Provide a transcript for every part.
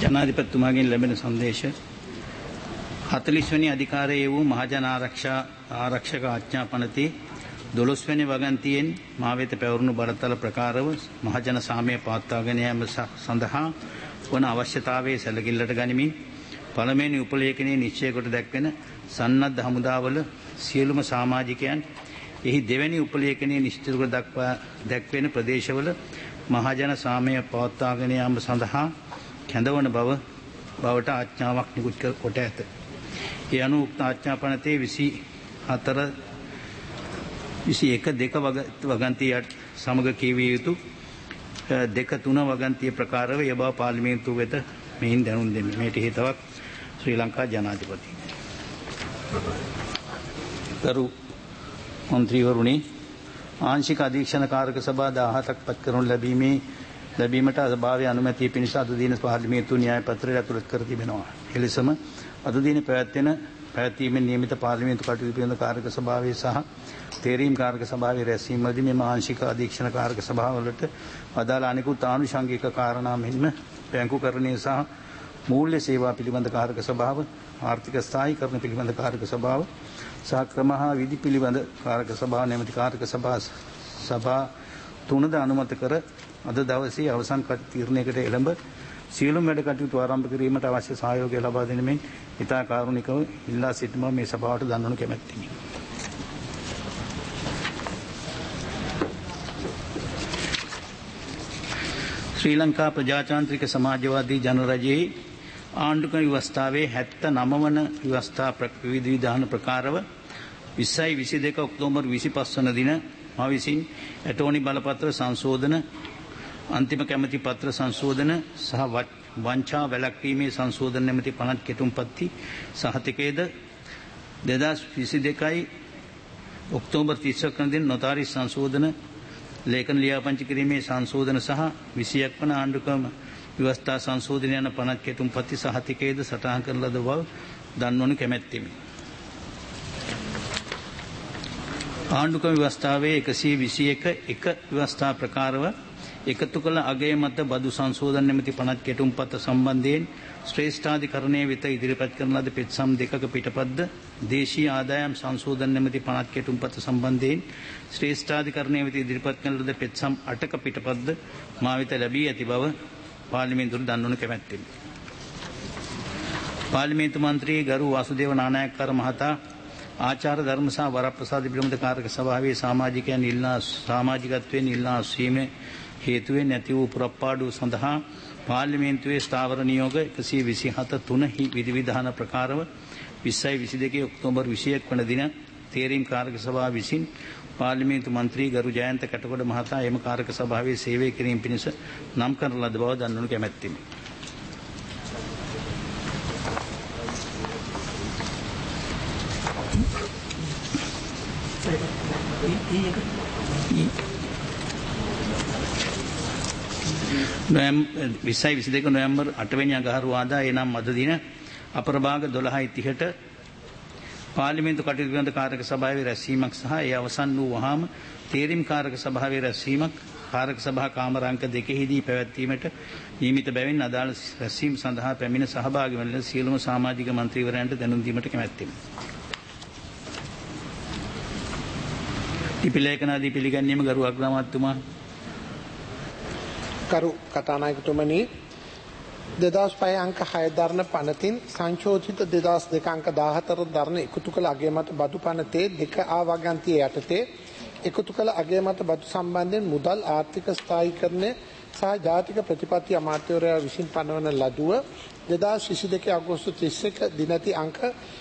ජනාධිපතිතුමාගෙන් ලැබෙන සංදේශ 40 වෙනි අධිකාරයේ වූ මහජන ආරක්ෂක ආඥා පනතේ 12 වෙනි වගන්තියෙන් මා වෙත පැවරුණු බරතල ප්‍රකාරව මහජන සාමය පවත්වාගෙන යාම සඳහා වන අවශ්‍යතාවයේ සැලකිල්ලට ගනිමින් පළමුවෙනි උපලේඛනයේ නිශ්චය කොට දැක්වෙන සන්නද්ධ හමුදාවල සියලුම සමාජිකයන් එහි දෙවැනි උපලේඛනයේ නිශ්චිත කොට දැක්වෙන ප්‍රදේශවල මහජන සාමය පවත්වාගෙන යාම සඳහා කැඳවන බවට ආඥාවක් නිකුත් කොට ඇත. ඒ අනුව උක්ත ආඥා පනතේ 24 21 2 වගන්තිය සමග කියවිය යුතු 2 3 වගන්තිය ප්‍රකාරව ඒ බව පාර්ලිමේන්තුව වෙත මෙයින් දැනුම් දෙමි. මේට හේතුවක් ශ්‍රී ලංකා ජනාධිපති. ගරු මන්ත්‍රීවරුනි, ආංශික අධීක්ෂණ කාරක සභා 17ක් පත් කරනු ලැබීමට අසභාවය අනුමැතිය පිණිස අද දින පාර්ලිමේන්තු න්‍යාය පත්‍රය ඇතුළත් කර තිබෙනවා. එලෙසම අද දින පැවැත්වීමෙන් නියමිත පාර්ලිමේන්තු කටයුතු පිළිබඳ කාරක සභාවේ සහ තේරීම් කාරක සභාවේ රැස්වීමදී මෙම ආංශික අධීක්ෂණ කාරක සභාවලට අදාළ අනෙකුත් ආනුෂංගික කාරණා මෙන්ම බැංකුකරණය සහ මූල්‍ය සේවා පිළිබඳ කාරක සභාව, ආර්ථික ස්ථායීකරණ පිළිබඳ කාරක සභාව සහ ක්‍රම හා විධි පිළිබඳ කාරක සභාව නැමැති කාරක සභා තුනද අනුමත කර අද දවසේ අවසන් තීරණයකට එළඹ සියලුම වැඩ කටයුතු ආරම්භ කිරීමට අවශ්‍ය සහයෝගය ලබා දෙන මෙන් ඉතා කාරුණිකව ඉල්ලා සිටින මේ සභාවට දන්වනු කැමැත්තෙමි. ශ්‍රී ලංකා ප්‍රජාතාන්ත්‍රික සමාජවාදී ජනරජයේ ආණ්ඩුක්‍රම ව්‍යවස්ථාවේ 79 වන ව්‍යවස්ථා විධි විධාන ප්‍රකාරව 2022 ඔක්තෝබර් 25 වන දින මා විසින් ඇටෝනි බලපත්‍ර සංශෝධන, අන්තිම කැමැති පත්‍ර සංශෝධන සහ වංචා වැළැක්වීමේ සංශෝධන නැමැති පනත් කෙටුම්පත්ති සහතිකයේද 2022 ඔක්තෝබර් 31 වන දින නොතාරිස් සංශෝධන ලේඛන ලියාපදිංචි කිරීමේ සංශෝධන සහ 21 වන ආණ්ඩුක්‍රම ව්‍යවස්ථා සංශෝධන යන පනත් කෙටුම්පත්ති සහතිකයේද සටහන් කරන ලද බව දන්වනු කැමැත්තෙමි. ආණ්ඩුක්‍රම ව්‍යවස්ථාවේ 121 ව්‍යවස්ථා ප්‍රකාරව එකතු කළ අගය මත බදු සංශෝධන නැමැති පනත් කෙටුම්පත සම්බන්ධයෙන් ශ්‍රේෂ්ඨාධිකරණයේ වෙත ඉදිරිපත් කරන ලද පෙත්සම් දෙකක පිටපත්ද දේශීය ආදායම් සංශෝධන නැමැති පනත් කෙටුම්පත සම්බන්ධයෙන් ශ්‍රේෂ්ඨාධිකරණයේ වෙත ඉදිරිපත් කරන ලද පෙත්සම් 8ක පිටපත්ද මා වෙත ලැබී ඇති බව පාර්ලිමේන්තුවට දන්වනු කැමැත්තෙමි. පාර්ලිමේන්තු මන්ත්‍රී ගරු වාසුදේව නානායක්කාර මහතා ආචාර ධර්ම සහ වරප්‍රසාද පිළිබඳ කාරක සභාවේ සමාජිකත්වයෙන් ඉල්ලා අස්වීමේ හේතුවෙන් ඇති වූ පුරප්පාඩුව සඳහා පාර්ලිමේන්තුවේ ස්ථාවර නියෝග 127 විධි විධාන ප්‍රකාරව 2022 ඔක්තෝබර් 21 වන දින තේරීම් කාරක සභාව විසින් පාර්ලිමේන්තු මන්ත්‍රී ගරු ජයන්ත කැටගොඩ මහතා එම කාරක සභාවේ සේවය කිරීම පිණිස නම් කරන ලද බව දන්වනු කැමැත්තෙමි. නොවැම්බර් 8 වෙනි අඟහරුවාදා එනම් අද දින අපරභාග 12:30ට පාර්ලිමේන්තු කටයුතු පිළිබඳ කාරක සභාවේ රැස්වීමක් සහ ඒ අවසන් වූ වහාම තේරීම් කාරක සභාවේ රැස්වීමක් කාරක සභා කාමර අංක 2හිදී පැවැත්වීමට නියමිත බැවින් අදාළ රැස්වීම සඳහා පැමිණ සහභාගී වන සියලුම සමාජික මන්ත්‍රීවරයන්ට දැනුම් දීමට කැමැත්තෙමි. ලිපිලේඛනාදී පිළිගැනීම ගරු අග්‍රාමාත්‍යතුමා. කරු කතානායකතුමනි, 2005 අංක 6 දරන පනතින් සංශෝධිත 2002 අංක 14 දරන එකතු කළ අගය මත බදු පනතේ 2A වගන්තිය යටතේ එකතු කළ අගය මත බදු සම්බන්ධයෙන් මුදල් ආර්ථික ස්ථායීකරණය සහ ජාතික ප්‍රතිපත්ති අමාත්‍යවරයා විසින් පනවන ලදුව 2022 අගෝස්තු 31 දිනති අංක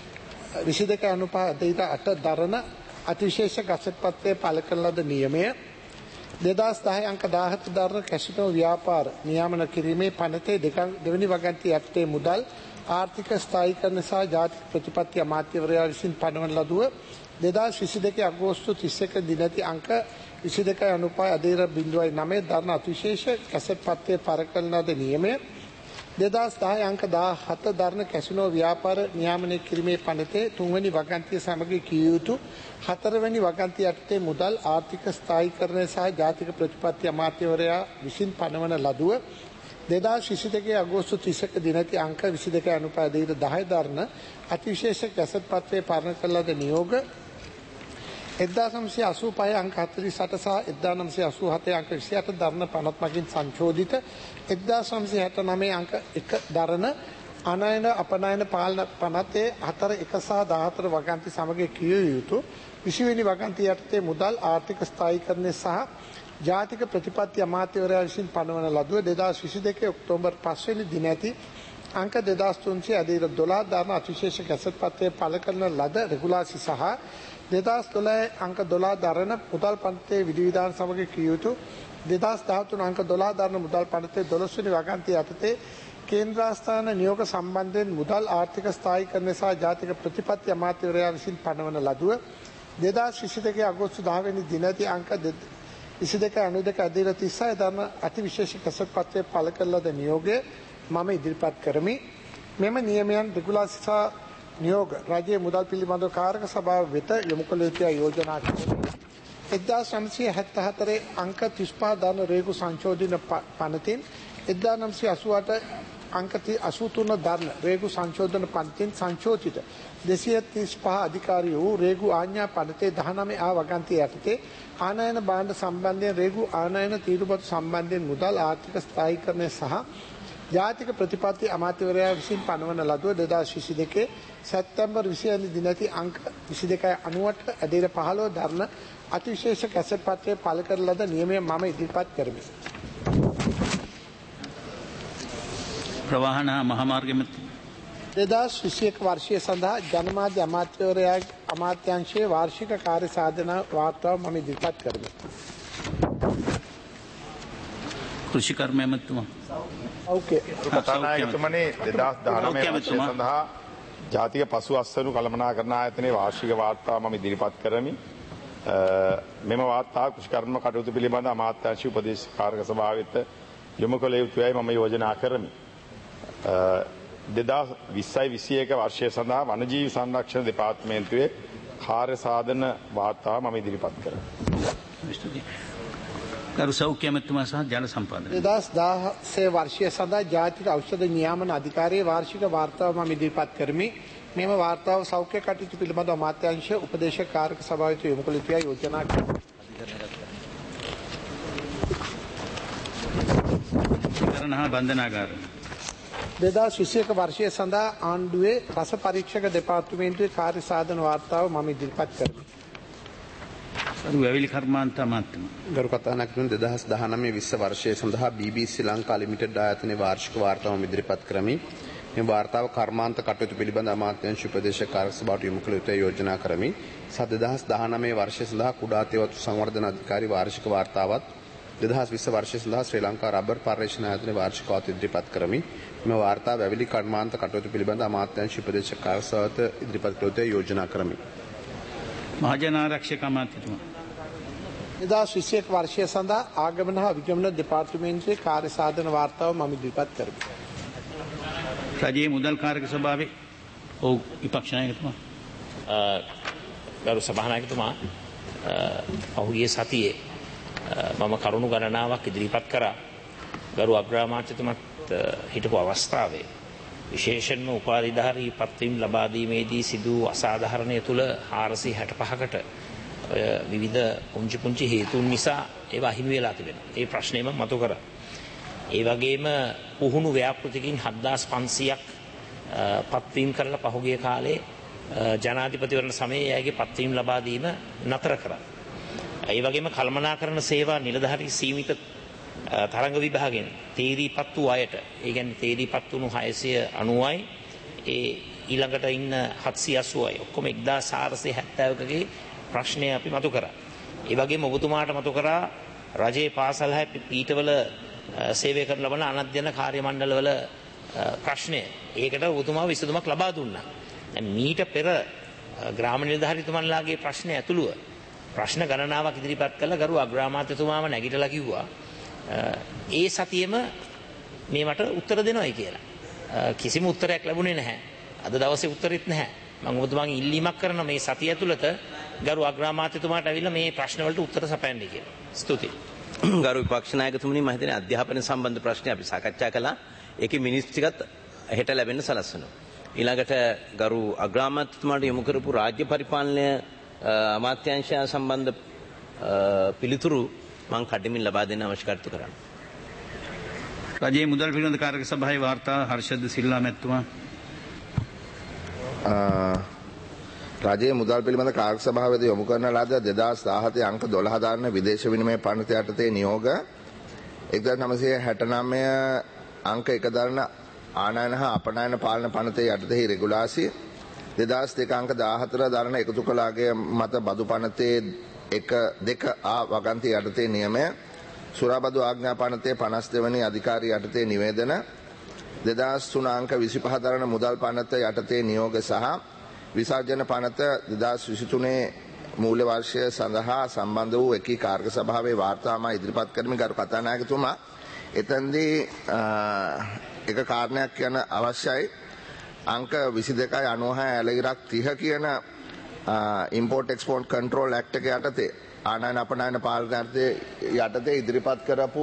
22.5 දරන අතිවිශේෂ ගසට් පත්‍රයේ පළ කරන ලද නියමය 2010 අංක 17 දරන කැසිනෝ ව්‍යාපාර නියාමන කිරීමේ පනතේ දෙවැනි වගන්තිය යටතේ මුදල් ආර්ථික ස්ථායීකරණ සහ ජාතික ප්‍රතිපත්ති අමාත්‍යවරයා විසින් පනවන ලදුව 2022 අගෝස්තු 31 දිනති අංක 22.09 දරන අතිවිශේෂ කැසට් පත්‍රයේ පළ කරන ලද නියමය 2010 අංක 17 දරන කැසිනෝ ව්‍යාපාර නියාමනය කිරීමේ පනතේ තුන්වැනි වගන්තිය සමග කිය යුතු හතරවැනි වගන්තිය යටතේ මුදල් ආර්ථික ස්ථායීකරණය සහ ජාතික ප්‍රතිපත්ති අමාත්‍යවරයා විසින් පනවන ලදුව 2022 අගෝස්තු 30 දිනති අංක 22 අනුපාදයට 10 දරන අතිවිශේෂ ගැසට් පත්‍රයේ පරණ කළ ලද නියෝග 1985 අංක 48 සහ 1987 අංක 28 දරන පනත් මගින් සංශෝධිත 1969 අංක 1 දරන අනයන අපනයන පාලන පනතේ 4 1 සහ 14 වගන්ති සමග කිය යුතු 20 වෙනි වගන්ති යටතේ මුදල් ආර්ථික ස්ථායීකරණය සහ ජාතික ප්‍රතිපත්ති අමාත්‍යවරයා විසින් පනවන ලදුව 2022 ඔක්තෝබර් 5 වෙනි දින ඇති අංක 2300 අධීර 12 දරන අතිවිශේෂ ගැසට් පත්‍රයේ පළ කරන ලද රෙගුලාසි සහ 2012 අංක 12 දරන මුදල් පනතේ විධිවිධාන සමග කිය යුතු 2013 අංක 12 දරන මුදල් පනතේ 12 වෙනි වගන්තිය යටතේ කේන්ද්‍රස්ථාන නියෝග සම්බන්ධයෙන් මුදල් ආර්ථික ස්ථායීකරණය සහ ජාතික ප්‍රතිපත්ති අමාත්‍යවරයා විසින් පනවන ලදුව 2022 අගෝස්තු 10 වෙනි දින ඇති අංක 2292 අධීර 36 දරන අතිවිශේෂ ගැසට් පත්‍රයේ පළ කළ ලද නියෝගය මම ඉදිරිපත් කරමි. මෙම නියමයන් රෙගුලාසි සහ නියෝග රජයේ මුදල් පිළිබඳව කාරක සභාව වෙත යොමු කළ යුතුයි යෝජනා කරමි. 1974 අංක 35 දරන රේගු සංශෝධන පනතින් 1988 අංක 83 දරන රේගු සංශෝධන පනතින් සංශෝධිත 235 අධිකාරී වූ රේගු ආඥා පනතේ 19 ආ වගන්තිය යටතේ ආනයන භාණ්ඩ සම්බන්ධයෙන් රේගු ආනයන තීරුබදු සම්බන්ධයෙන් මුදල් ආර්ථික ස්ථායීකරණය සහ ජාතික ප්‍රතිපත්ති අමාත්‍යවරයා විසින් පනවන ලදුව 2022 සැප්තැම්බර් 20 වෙනි දින ඇති අංක 2290 අධීර 15 දරන අතිවිශේෂ ගැසට් පත්‍රයේ පළ කර ලද නියමය මම ඉදිරිපත් කරමි. ප්‍රවාහන මහමාර්ග මැති 2021 වර්ෂය සඳහා ජනමාධ්‍ය අමාත්‍යාංශයේ වාර්ෂික කාර්ය සාධන වාර්තාව මම ඉදිරිපත් කරමි. කෘෂිකර්ම ඇමතුමා. ඕකේ. කතානායකතුමනි 2019 වර්ෂය සඳහා ජාතික පසු අස්වනු කළමනාකරණ ආයතනයේ වාර්ෂික වාර්තාව මම ඉදිරිපත් කරමි. මෙම වාර්තාව කෘෂිකර්ම කටයුතු පිළිබඳ අමාත්‍යාංශ උපදේශ කාර්ය සභාවෙත යොමු කළ යුතුයයි මම යෝජනා කරමි. 2020-21 වර්ෂය සඳහා වනජීවි සංරක්ෂණ දෙපාර්තමේන්තුවේ කාර්ය සාධන වාර්තාව මම ඉදිරිපත් කරමි. ගරු සෞඛ්‍ය ඇමතුමා සහ ජන සම්පාදන 2016 වර්ෂය සඳහා ජාතික ඖෂධ නියාමන අධිකාරියේ වාර්ෂික වාර්තාව මම ඉදිරිපත් කරමි. මෙම වාර්තාව සෞඛ්‍ය කටයුතු පිළිබඳ අමාත්‍යාංශ උපදේශක කාර්ක සභාවට යොමු කළ යුතුයි යෝජනා කරමි. කරනහා බන්ධනාගාර 2021 වර්ෂය සඳහා ආණ්ඩුවේ රස පරීක්ෂක දෙපාර්තමේන්තුවේ කාර්ය සාධන වාර්තාව මම ඉදිරිපත් කරමි. ගරු වැවිලි කර්මාන්ත අමාත්‍යතුමා. ගරු කතානායකතුමනි 2019-20 වර්ෂය සඳහා BBC ලංකා ලිමිටඩ් ආයතනයේ වාර්ෂික වාර්තාව ඉදිරිපත් කරමි. මේ වාර්තාව කර්මාන්ත කටයුතු පිළිබඳ අමාත්‍යාංශ උපදේශක කාර්ය සභාවට යොමු කළ යුතුයි යෝජනා කරමි. 2019 වර්ෂය සඳහා කුඩා තේවතු සංවර්ධන අධිකාරී වාර්ෂික වාර්තාවත් 2020 වර්ෂය සඳහා ශ්‍රී ලංකා රබර් පර්යේෂණ ආයතනයේ වාර්ෂික වාර්තාව ඉදිරිපත් කරමි. මේ වාර්තාව වැවිලි කර්මාන්ත කටයුතු පිළිබඳ අමාත්‍යාංශ උපදේශක කාර්ය සභාවට ඉදිරිපත් කළ යුතුයි යෝජනා කරමි. මහජන ආරක්ෂක අමාත්‍යතුමා. 2021 වර්ෂය සඳහා ආගමන හා විගමන දෙපාර්තමේන්තුවේ කාර්ය සාධන වාර්තාව මම ඉදිරිපත් කරමි. රජයේ මුදල් කාරක සභාවේ විපක්ෂ නායකතුමා. ගරු සභානායකතුමා පහුගිය සතියේ මම කරුණු ගණනාවක් ඉදිරිපත් කරා. ගරු අග්‍රාමාත්‍යතුමත් හිටපු අවස්ථාවේ විශේෂයෙන්ම උපාධිධාරී පත්වීම් ලබා දීමේදී සිදු අසාධාරණය තුළ 465කට විවිධ පුංචි හේතුන් නිසා ඒවා අහිමි වෙලා තිබෙනවා. ඒ ප්‍රශ්නයම මතු කරා. ඒ වගේම පුහුණු ව්‍යාපෘතිකින් 7500ක් පත්වීම් කරලා පහුගිය කාලේ ජනාධිපතිවරණ සමයේ එයාගේ පත්වීම් ලබා දීම නතර කරා. ඒ වගේම කළමනාකරණ සේවා නිලධාරී සීමිත තරංග විභාගයෙන් තේරීපත් වූ අයට, ඒ කියන්නේ තේරීපත් වුණු 690යි ඒ ඊළඟට ඉන්න 780යි ඔක්කොම 1470කගේ ප්‍රශ්නය අපි මතු කරා. ඒ වගේම ඔබතුමාට මතු කරා රජයේ පාසල් හය පීඨවල සේවය කරන ලබන අනධ්‍යයන කාර්ය මණ්ඩලවල ප්‍රශ්නය. ඒකට ඔබතුමා විසඳුමක් ලබා දුන්නා. මීට පෙර ග්‍රාම නිලධාරීතුමන්ලාගේ ප්‍රශ්න ඇතුළුව ප්‍රශ්න ගණනාවක් ඉදිරිපත් කළ ගරු අග්‍රාමාත්‍යතුමාම නැගිටලා කිව්වා ඒ සතියෙම මේ මට උත්තර දෙනවයි කියලා. කිසිම උත්තරයක් ලැබුණේ නැහැ. අද දවසේ උත්තරෙත් නැහැ. මම ඔබතුමාගෙන් ඉල්ලීමක් කරන මේ සතිය ඇතුළත ගරු අග්‍රාමාත්‍යතුමාට ඇවිල්ලා මේ ප්‍රශ්න වලට උත්තර සපයන්න කියලා. ස්තුතියි. ගරු විපක්ෂ නායකතුමනි මම හිතන්නේ අධ්‍යාපන සම්බන්ධ ප්‍රශ්නේ අපි සාකච්ඡා කළා. ඒකේ මිනිස්සු ටිකත් හෙට ලැබෙන්න සලස්වනවා. ඊළඟට ගරු අග්‍රාමාත්‍යතුමාට යොමු කරපු රාජ්‍ය පරිපාලනය අමාත්‍යාංශය සම්බන්ධ පිළිතුරු මම කඩමින් ලබා දෙන්න අවශ්‍ය කටයුතු කරනවා. රජයේ මුදල් පිළිබඳ කාර්යක සභාවේ වාර්තා හර්ෂද සිල්ලා මැතිතුමා. රජයේ මුදල් පිළිබඳ කාර්ය සභාවේදී යොමු කරන ලද 2017 අංක 12 දාන විදේශ විනිමය පනත යටතේ නියෝග 1969 අංක 1 දාන ආනයන හා අපනයන පාලන පනතේ යටතේ රෙගුලාසි 2002 අංක 14 දාන එකතු කළාගේ මත බදු පනතේ 1.2 ආ වගන්ති යටතේ නියමය සුරාබදු ආඥා පනතේ 52 වෙනි අධිකාරිය යටතේ නිවේදන 2003 අංක 25 දාන මුදල් පනත යටතේ නියෝග සහ විසර්ජන පනත 2023 මූල්‍ය වර්ෂය සඳහා සම්බන්ධ වූ එකී කාර්ය සභාවේ වාර්තාවම ඉදිරිපත් කරමින් ගරු කතානායකතුමා එතෙන්දී එක කාරණයක් කියන අවශ්‍යයි අංක 22.96 ඇලගිරක් 30 කියන ඉම්පෝර්ට් එක්ස්පෝර්ට් කන්ට්‍රෝල් ඇක්ට් එක යටතේ ආනයන අපනයන පාලන යටතේ ඉදිරිපත් කරපු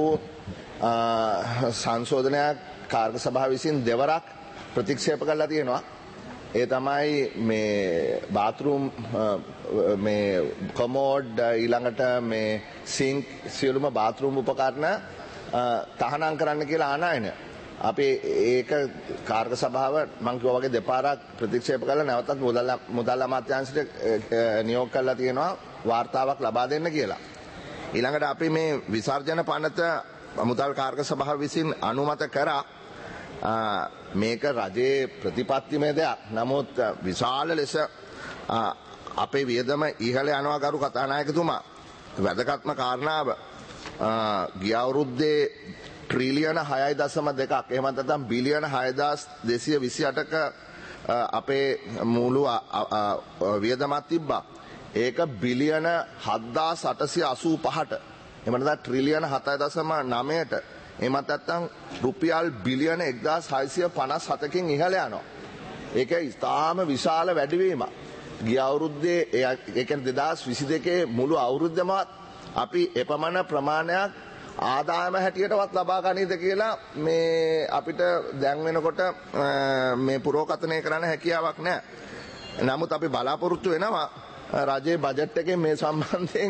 සංශෝධනයක් කාර්ය සභාව විසින් දෙවරක් ප්‍රතික්ෂේප කරලා තියෙනවා. ඒ තමයි මේ බාත්රූම් මේ කොමෝඩ් ඊළඟට මේ සිංක් සියලුම බාත්රූම් උපකරණ තහනම් කරන්න කියලා ආනයන. අපි ඒක කාර්ය සභාව මම කිව්වා වගේ දෙපාරක් ප්‍රතික්ෂේප කළා නැවතත් මුදල් අමාත්‍යාංශයට නියෝග කරලා තියෙනවා වාර්තාවක් ලබා දෙන්න කියලා. ඊළඟට අපි මේ විසර්ජන පනත මුදල් කාර්ය සභාව විසින් අනුමත කරා මේක රජයේ ප්‍රතිපත්තිමය දෙයක්. නමුත් විශාල ලෙස අපේ වියදම ඉහළ යනවා ගරු කතානායකතුමා. වැදගත්ම කාරණාව ගිය අවුරුද්දේ ට්‍රිලියන 6.2ක් එහෙම නැත්නම් බිලියන 6228ක අපේ මුළු වියදමක් තිබ්බා. ඒක බිලියන 7885ට එහෙම නැත්නම් ට්‍රිලියන 7.9ට එමත් නැත්නම් රුපියල් බිලියන 1657කින් ඉහළ යනවා. ඒක ඉතාම විශාල වැඩිවීමක්. ගිය අවුරුද්දේ ඒ කියන්නේ 2022 මුළු අවුරුද්දම අපි එපමණ ප්‍රමාණයක් ආදායම හැටියටවත් ලබා ගන්නේද කියලා මේ අපිට දැන් වෙනකොට මේ පුරෝකථනය කරන්න හැකියාවක් නැහැ. නමුත් අපි බලාපොරොත්තු වෙනවා රජයේ බජට් එකේ මේ සම්බන්ධයෙන්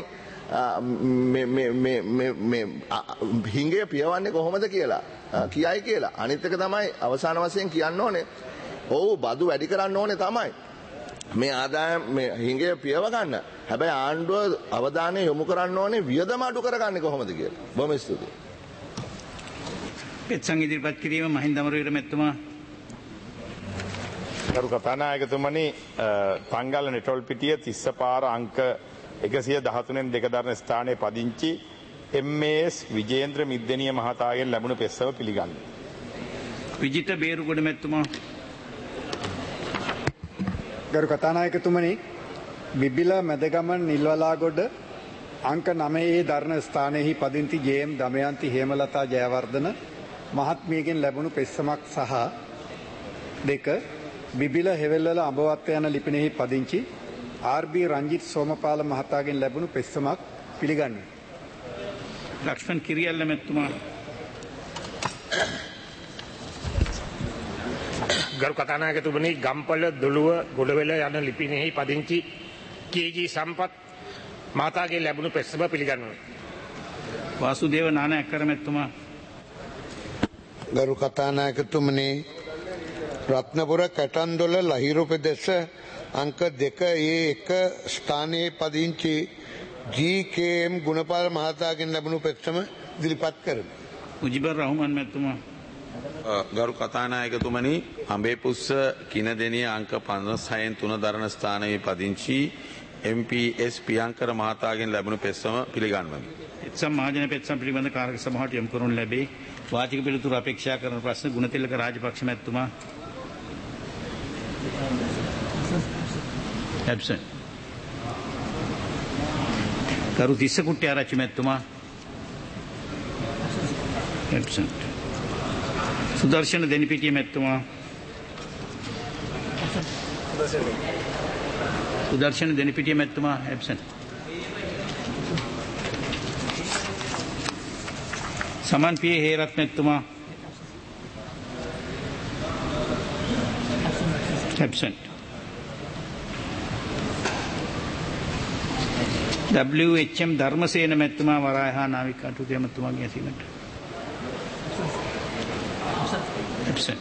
හිඟේ පියවන්නේ කොහොමද කියලා කියයි කියලා. අනිත් එක තමයි අවසාන වශයෙන් කියන්න ඕනේ. ඔව් බදු වැඩි කරන්න ඕනේ තමයි. මේ ආදායම මේ හිඟේ පියව ගන්න. හැබැයි ආණ්ඩුව අවධානය යොමු කරන්න ඕනේ වියදම අඩු කරගන්නේ කොහොමද කියලා. බොහොම ස්තුතියි. පෙත්සම් ඉදිරිපත් කිරීම මහින්ද අමරවීර මැතිතුමා. ගරු කතානායකතුමනි පංගල නෙටොල් පිටිය තිස්ස පාර අංක 113න් 2 දරන ස්ථානයේ පදිංචි MS විජේන්ද්‍ර මිද්දෙනිය මහතාගෙන් ලැබුණු පෙස්සම පිළිගන්නේ. විජිත බේරුගොඩ මැතිතුමා. ගරු කතානායකතුමනි බිබිල මැදගමන් නිල්වලාගොඩ අංක 9 දරන ස්ථානයෙහි පදිංචි ජේ.එම්. දමයන්ති හේමලතා ජයවර්ධන මහත්මියගෙන් ලැබුණු පෙස්සමක් සහ 2 බිබිල හෙවල්වල අඹවත්ත යන ලිපිනෙහි පදිංචි ආර්.බී. රංජිත් සෝමපාල මහතාගෙන් ලැබුණු පෙස්සමක් පිළිගන්නේ. ලක්ෂ්මන් කිරියල්ල මැතිතුමා. ගරු කතානායකතුමනි ගම්පල දොළුව ගොඩවෙල යන ලිපිනෙහි පදිංචි කේ.ජී. සම්පත් මහතාගේ ලැබුණු පෙස්සම පිළිගන්නවා. වාසුදේව නානායක්කර මැතිතුමා. ගරු කතානායකතුමනි රත්නපුර කැටන්දොල ලහිරු පෙදෙස අංක 2A1 ස්ථානයේ පදිංචි ජී.කේ.එම්. ගුණපාල මහතාගෙන් ලැබුණු පෙත්තම ඉදිරිපත් කරමි. මුජිබර් රහ්මාන් මැතිතුමා. ගරු කතානායකතුමනි අඹේපුස්ස කිනදෙනිය අංක 56න් 3 දරන ස්ථානයේ පදිංචි MP.S. පියංකර මහතාගෙන් ලැබුණු පෙත්තම පිළිගන්වමි. එත්සම් මහජන පෙත්සම් පිළිබඳ කාර්ය සභාවට යොමු කරනු ලැබේ. වාචික පිළිතුරු අපේක්ෂා කරන ප්‍රශ්න ගුණතිලක රාජපක්ෂ මැතිතුමා. Absent. කරු තිස්ස කුට්ටි ආරච්චි මැතිතුමා. Absent. සුදර්ශන දෙනිපිටිය මැතිතුමා. සුදර්ශන දෙනිපිටිය මැතිතුමා. Absent. සමන් පී හේරත්න එතුමා absent. WHM ධර්මසේන මැතිතුමා වරාය හා නාවික කටයුතු ඇමතුමාගේ ඇසීමට absent.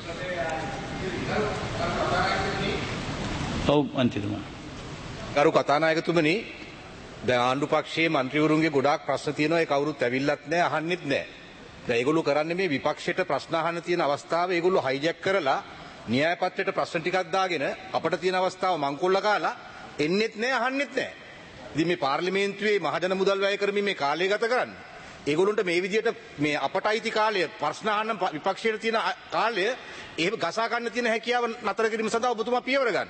ඔව් මන්ත්‍රීතුමා. ගරු කතානායකතුමනි, දැන් ආණ්ඩු පක්ෂයේ മന്ത്രിවරුන්ගේ ගොඩාක් ප්‍රශ්න තියෙනවා. ඒ කවුරුත් ඇවිල්ලත් නැහැ, අහන්නෙත් නැහැ. දැන් ඒගොල්ලෝ කරන්නේ මේ විපක්ෂයට ප්‍රශ්න අහන්න තියෙන අවස්ථාව ඒගොල්ලෝ හයිජැක් කරලා න්‍යාය පත්‍රයට ප්‍රශ්න ටිකක් දාගෙන අපට තියෙන අවස්ථාව මංකොල්ල කාලා එන්නෙත් නැහැ, අහන්නෙත් නැහැ. ඉතින් මේ පාර්ලිමේන්තුවේ මහජන මුදල් වැය කරමින් මේ කාලය ගත කරන්නේ. ඒගොල්ලන්ට මේ විදිහට මේ අපට අයිති කාලය ප්‍රශ්න අහන්න විපක්ෂයට තියෙන කාලය එහෙම ගසා ගන්න තියෙන හැකියාව නතර කිරීම සඳහා ඔබතුමා පියවර ගන්න.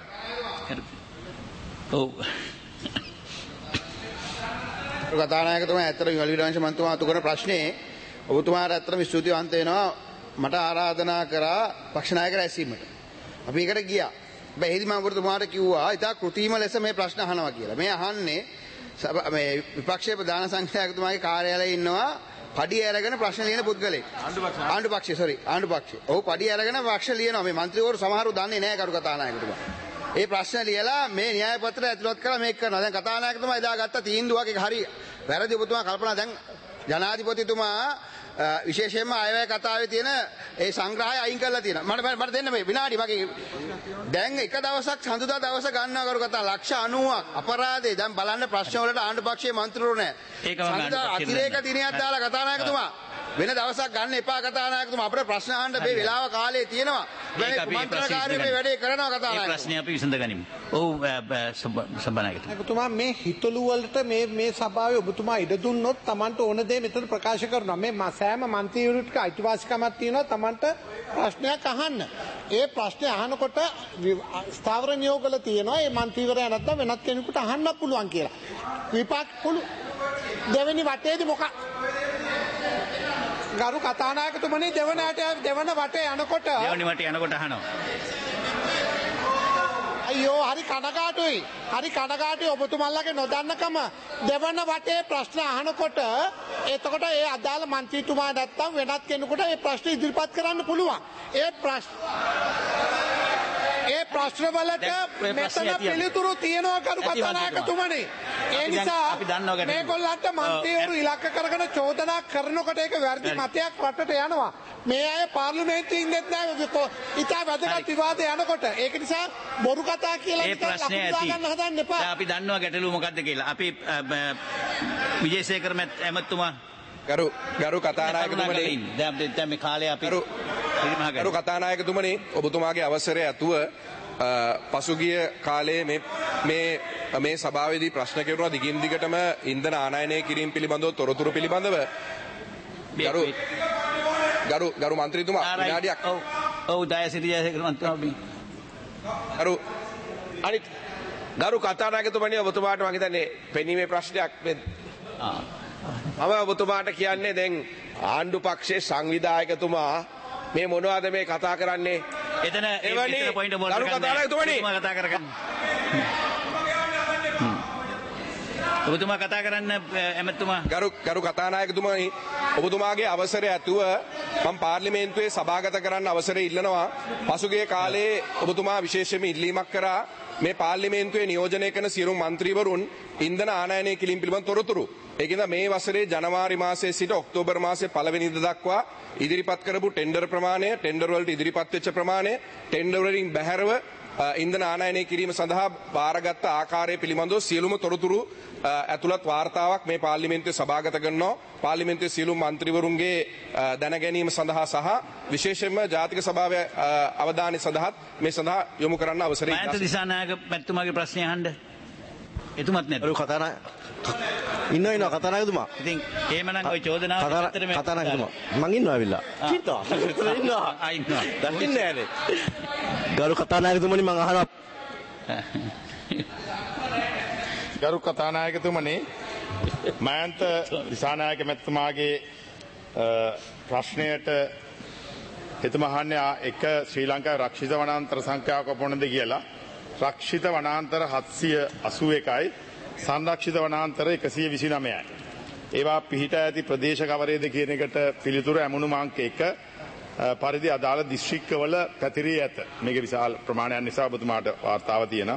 ඔව්. කතානායකතුමා ඇත්තට විවල්විඩාංශ මන්ත්‍රීතුමා අතු කරන ප්‍රශ්නේ ඔබතුමාට ඇත්තටම ස්තුතිවන්ත වෙනවා. මට ආරාධනා කරා පක්ෂ නායක රැස්වීමට. අපි ඒකට ගියා. හැබැයි එහිදී මම ඔබතුමාට කිව්වා ඉතා කෘත්‍රිම ලෙස මේ ප්‍රශ්න අහනවා කියලා. මේ අහන්නේ මේ විපක්ෂයේ ප්‍රධාන සංඝයාකතුමාගේ කාර්යාලයේ ඉන්නවා පඩි අරගෙන ප්‍රශ්න ලියන පුද්ගලෙක්. ආණ්ඩු පක්ෂය. ඔව් පඩි අරගෙන ප්‍රශ්න ලියනවා. මේ മന്ത്രിවරු සමහරව දන්නේ නැහැ කරු කතානායකතුමා. ඒ ප්‍රශ්න ලියලා මේ න්‍යාය පත්‍රය ඇතුළත් කරලා මේක කරනවා. දැන් කතානායකතුමා එදා ගත්ත තීන්දුවක් ඒක හරි වැරදි ඔබතුමා කල්පනා දැන් ජනාධිපතිතුමා විශේෂයෙන්ම අයවැය කතාවේ තියෙන ඒ සංග්‍රහය අයින් කරලා තියෙනවා. මට දෙන්න මේ විනාඩි වගේ දැන් එක දවසක් සඳුදා දවස ගන්නවා කරු කතා ලක්ෂ 90ක් අපරාධේ දැන් බලන්න ප්‍රශ්න වලට ආණ්ඩු පක්ෂයේ മന്ത്രിවරු නැහැ. සඳුදා අතිරේක දිනයක් දාලා කතානායකතුමා වෙන දවසක් ගන්න එපා කතානායකතුමා අපිට ප්‍රශ්න අහන්න මේ වෙලාව කාලේ තියෙනවා. මේ මන්ත්‍රකාරයෝ මේ වැඩේ කරනවා කතානායකතුමා. මේ ප්‍රශ්නේ අපි විසඳ ගනිමු. ඔව් සභානායකතුමා. මේ හිතලු වලට මේ සභාවේ ඔබතුමා ඉඩ දුන්නොත් Tamanට ඕන දේ මෙතන ප්‍රකාශ කරනවා. මේ සෑම මන්ත්‍රීවරුන්ට අයිතිවාසිකමක් තියෙනවා Tamanට ප්‍රශ්නයක් අහන්න. ඒ ප්‍රශ්නේ අහනකොට ස්ථාවර නියෝගවල තියෙනවා මේ මන්ත්‍රීවරයා නැත්නම් වෙනත් කෙනෙකුට අහන්න පුළුවන් කියලා. විපක්ෂ දෙවෙනි වටේදී මොකක් ගරු කතානායකතුමනි දෙවන වටේ යනකොට අහනවා. අයියෝ හරි කනගාටුයි ඔබතුමල්ලාගේ නොදන්නකම දෙවන වටේ ප්‍රශ්න අහනකොට එතකොට ඒ අදාළ මන්ත්‍රීතුමා නැත්තම් වෙනත් කෙනෙකුට ඒ ප්‍රශ්න ඉදිරිපත් කරන්න පුළුවන්. ඒ ප්‍රශ්නවලට මෙතන පිළිතුරු තියෙනවා කරු කතානායකතුමනි. ඒ නිසා මේගොල්ලන්ට මන්ත්‍රීවරු ඉලක්ක කරගෙන චෝදනා කරනකොට ඒක වැරදි මතයක් රටට යනවා. මේ අය පාර්ලිමේන්තුවේ ඉන්නෙත් නැහැ. ඉතා වැදගත් විවාද යනකොට. ඒක නිසා බොරු කතා කියලා ගන්න හදන්න එපා. අපි දන්නවා ගැටලුව මොකද්ද කියලා. අපි විජේසේකර ඇමතුමා ගරු කතානායකතුමනි දැන් මේ කාලේ අපි ගරු කතානායකතුමනි ඔබතුමාගේ අවසරය ඇතුව පසුගිය කාලයේ මේ සභාවේදී ප්‍රශ්න කෙරුණා දිගින් දිගටම ඉන්ධන ආනයනය කිරීම පිළිබඳව තොරතුරු පිළිබඳව ගරු මන්ත්‍රීතුමා විනාඩියක් ඔව් දයසිරි ජයසේකර මන්ත්‍රීතුමා ගරු කතානායකතුමනි ඔබතුමාට මම හිතන්නේ පෙනීමේ ප්‍රශ්නයක් මම ඔබතුමාට කියන්නේ දැන් ආණ්ඩු පක්ෂයේ සංවිධායකතුමා මේ මොනවද මේ කතා කරන්නේ? එතන පොයින්ට් බෝල් කතා කරගන්න. ඔබතුමා කතා කරන්න ඇමතුමා. ගරු කතානායකතුමනි ඔබතුමාගේ අවසරය ඇතුව මම පාර්ලිමේන්තුවේ සභාගත කරන්න අවසරය ඉල්ලනවා. පසුගිය කාලේ ඔබතුමා විශේෂයෙන්ම ඉල්ලීමක් කරා මේ පාර්ලිමේන්තුවේ නියෝජනය කරන සියලු මන්ත්‍රීවරුන් ඉන්ධන ආනයනය කිරීම පිළිබඳ තොරතුරු ඒකින්ද මේ වසරේ ජනවාරි මාසයේ සිට ඔක්තෝබර් මාසයේ පළවෙනිදා දක්වා ඉදිරිපත් කරපු ටෙන්ඩර් ප්‍රමාණය, ටෙන්ඩර් වලට ඉදිරිපත් වෙච්ච ප්‍රමාණය, ටෙන්ඩර් වලින් බැහැරව ඉන්ධන ආනයනය කිරීම සඳහා බාරගත් ආකාරය පිළිබඳව සියලුම තොරතුරු ඇතුළත් වාර්තාවක් මේ පාර්ලිමේන්තුවේ සභාගත කරනවා. පාර්ලිමේන්තුවේ සියලු මන්ත්‍රීවරුන්ගේ දැන ගැනීම සඳහා සහ විශේෂයෙන්ම ජාතික සභාවේ අවධානය සඳහාත් මේ සඳහා යොමු කරන්න අවසරය ඉල්ලා සිටිනවා. දිසානායක මැතිතුමාගේ ප්‍රශ්නය අහන්න. එතුමත් නැද්ද? ඉන්නවා කතානායකතුමා. ඉතින් එහෙමනම් ওই චෝදනාව කතානායකතුමා මං ඉන්නවා ඇවිල්ලා. ඉන්නවා. දකින්නේ නැහැනේ. ගරු කතානායකතුමනි මං අහනවා. ගරු කතානායකතුමනි මයන්ත දිසානායක මැතිතුමාගේ ප්‍රශ්නයට එතුමා අහන්නේ එක ශ්‍රී ලංකාවේ රක්ෂිත වනාන්තර සංඛ්‍යාව කොපමණද කියලා. රක්ෂිත වනාන්තර 781යි සංරක්ෂිත වනාන්තර 129යි. ඒවා පිහිට ඇති ප්‍රදේශ කවරේද කියන එකට පිළිතුර ඇමුණුම් අංක 1 පරිදි අදාළ දිස්ත්‍රික්කවල පැතිරී ඇත. මේක විශාල ප්‍රමාණයක් නිසා ඔබතුමාට වාර්තාව තියෙනවා.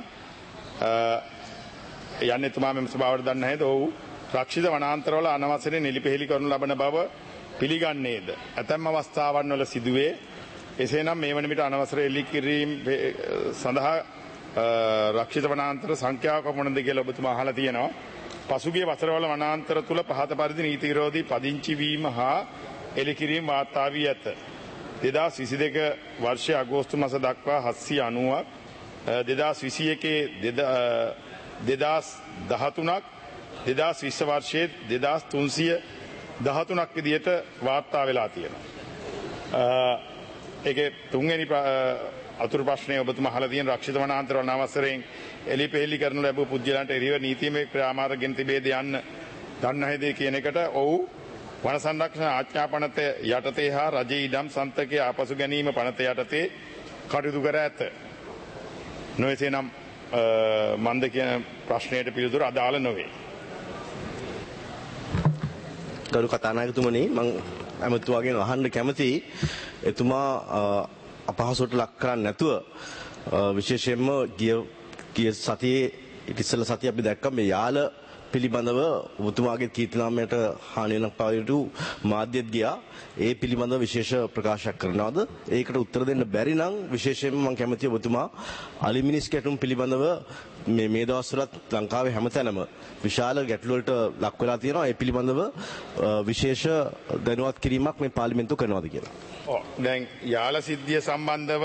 යන්නේ තුමා මෙම සභාවට දන්නේ නැහැද? ඔව්. රක්ෂිත වනාන්තරවල අනවසරයෙන් එලිපෙහෙලි කරනු ලබන බව පිළිගන්නේද? ඇතැම් අවස්ථාවන් වල සිදුවේ. එසේනම් මේ වන විට අනවසර එලි කිරීම සඳහා රක්ෂිත වනාන්තර සංඛ්‍යාව කොපමණද කියලා ඔබතුමා අහලා තියෙනවා. පසුගිය වසරවල වනාන්තර තුල පහත පරිදි නීති විරෝධී පදිංචි වීම හා එලි කිරීම වාර්තා වී ඇත. 2022 වර්ෂයේ අගෝස්තු මාස දක්වා 790ක් 2021 2013ක් 2020 වර්ෂයේ 2313ක් විදියට වාර්තා වෙලා තියෙනවා. ඒකේ තුන්වෙනි අතුරු ප්‍රශ්නය ඔබතුමා අහලා තියෙන රක්ෂිත වනාන්තර වනාවසරයෙන් එලිපෙහෙලි කරනු ලැබූ පුද්ගලයන්ට එරෙහිව නීතිමය ක්‍රියාමාර්ග ගෙන තිබේද යන්න දන්නයිද කියන එකට ඔව්. වන සංරක්ෂණ ආඥා පනත යටතේ හා රජයේ ඉඩම් සන්තකයේ ආපසු ගැනීම පනත යටතේ කටයුතු කර ඇත. නොවේසේනම් මන්ද කියන ප්‍රශ්නයට පිළිතුර අදාළ නොවේ. ගරු කතානායකතුමනි මම ඇමතුමාගෙන් අහන්න කැමතියි එතුමා අපහසුවට ලක් කරන්නේ නැතුව විශේෂයෙන්ම ගිය සතියේ ඉතිසල සතිය අපි දැක්කම මේ යාල පිළිබඳව ඔබතුමාගේ කීර්තිනාමයට හානි වෙන පාවිතු මාධ්‍යෙත් ගියා. ඒ පිළිබඳව විශේෂ ප්‍රකාශයක් කරනවාද? ඒකට උත්තර දෙන්න බැරි නම් විශේෂයෙන්ම මම කැමතියි ඔබතුමා අලිමිනිස් ගැටුම් පිළිබඳව මේ දවස්වලත් ලංකාවේ හැමතැනම විශාල ගැටලු වලට ලක් වෙලා තියෙනවා. ඒ පිළිබඳව විශේෂ දැනුවත් කිරීමක් මේ පාර්ලිමේන්තුව කරනවාද කියලා. ඔව් දැන් යාල සිද්ධිය සම්බන්ධව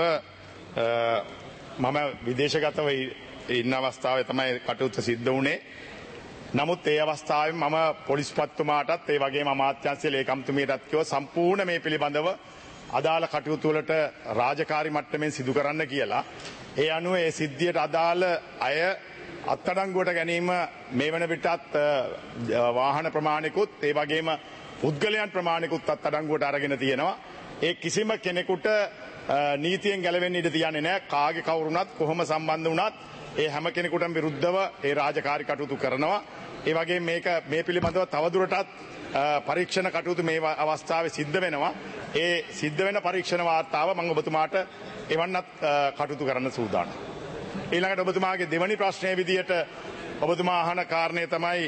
මම විදේශගතව ඉන්න අවස්ථාවේ තමයි කටයුත්ත සිද්ධ වුණේ. නමුත් ඒ අවස්ථාවේ මම පොලිස්පතිතුමාටත් ඒ වගේම අමාත්‍යාංශ ලේකම්තුමියටත් කිව්වා සම්පූර්ණ මේ පිළිබඳව අදාළ කටයුතු වලට රාජකාරී මට්ටමින් සිදු කරන්න කියලා. ඒ අනුව ඒ සිද්ධියට අදාළ අය අත්අඩංගුවට ගැනීම මේ වන විටත් වාහන ප්‍රමාණිකුත් ඒ වගේම පුද්ගලයන් ප්‍රමාණිකුත් අත්අඩංගුවට අරගෙන තියෙනවා. ඒ කිසිම කෙනෙකුට නීතියෙන් ගැලවෙන්න ඉඩ තියන්නේ නැහැ. කාගේ කවුරුණත් කොහොම සම්බන්ධ වුණත් ඒ හැම කෙනෙකුටම විරුද්ධව ඒ රාජකාරී කටයුතු කරනවා. ඒ වගේ මේ පිළිබඳව තවදුරටත් පරීක්ෂණ කටයුතු මේ අවස්ථාවේ සිද්ධ වෙනවා. ඒ සිද්ධ වෙන පරීක්ෂණ වාර්තාව මම ඔබතුමාට එවන්නත් කටයුතු කරන්න සූදානම්. ඊළඟට ඔබතුමාගේ දෙවැනි ප්‍රශ්නයේ විදියට ඔබතුමා අහන කාරණේ තමයි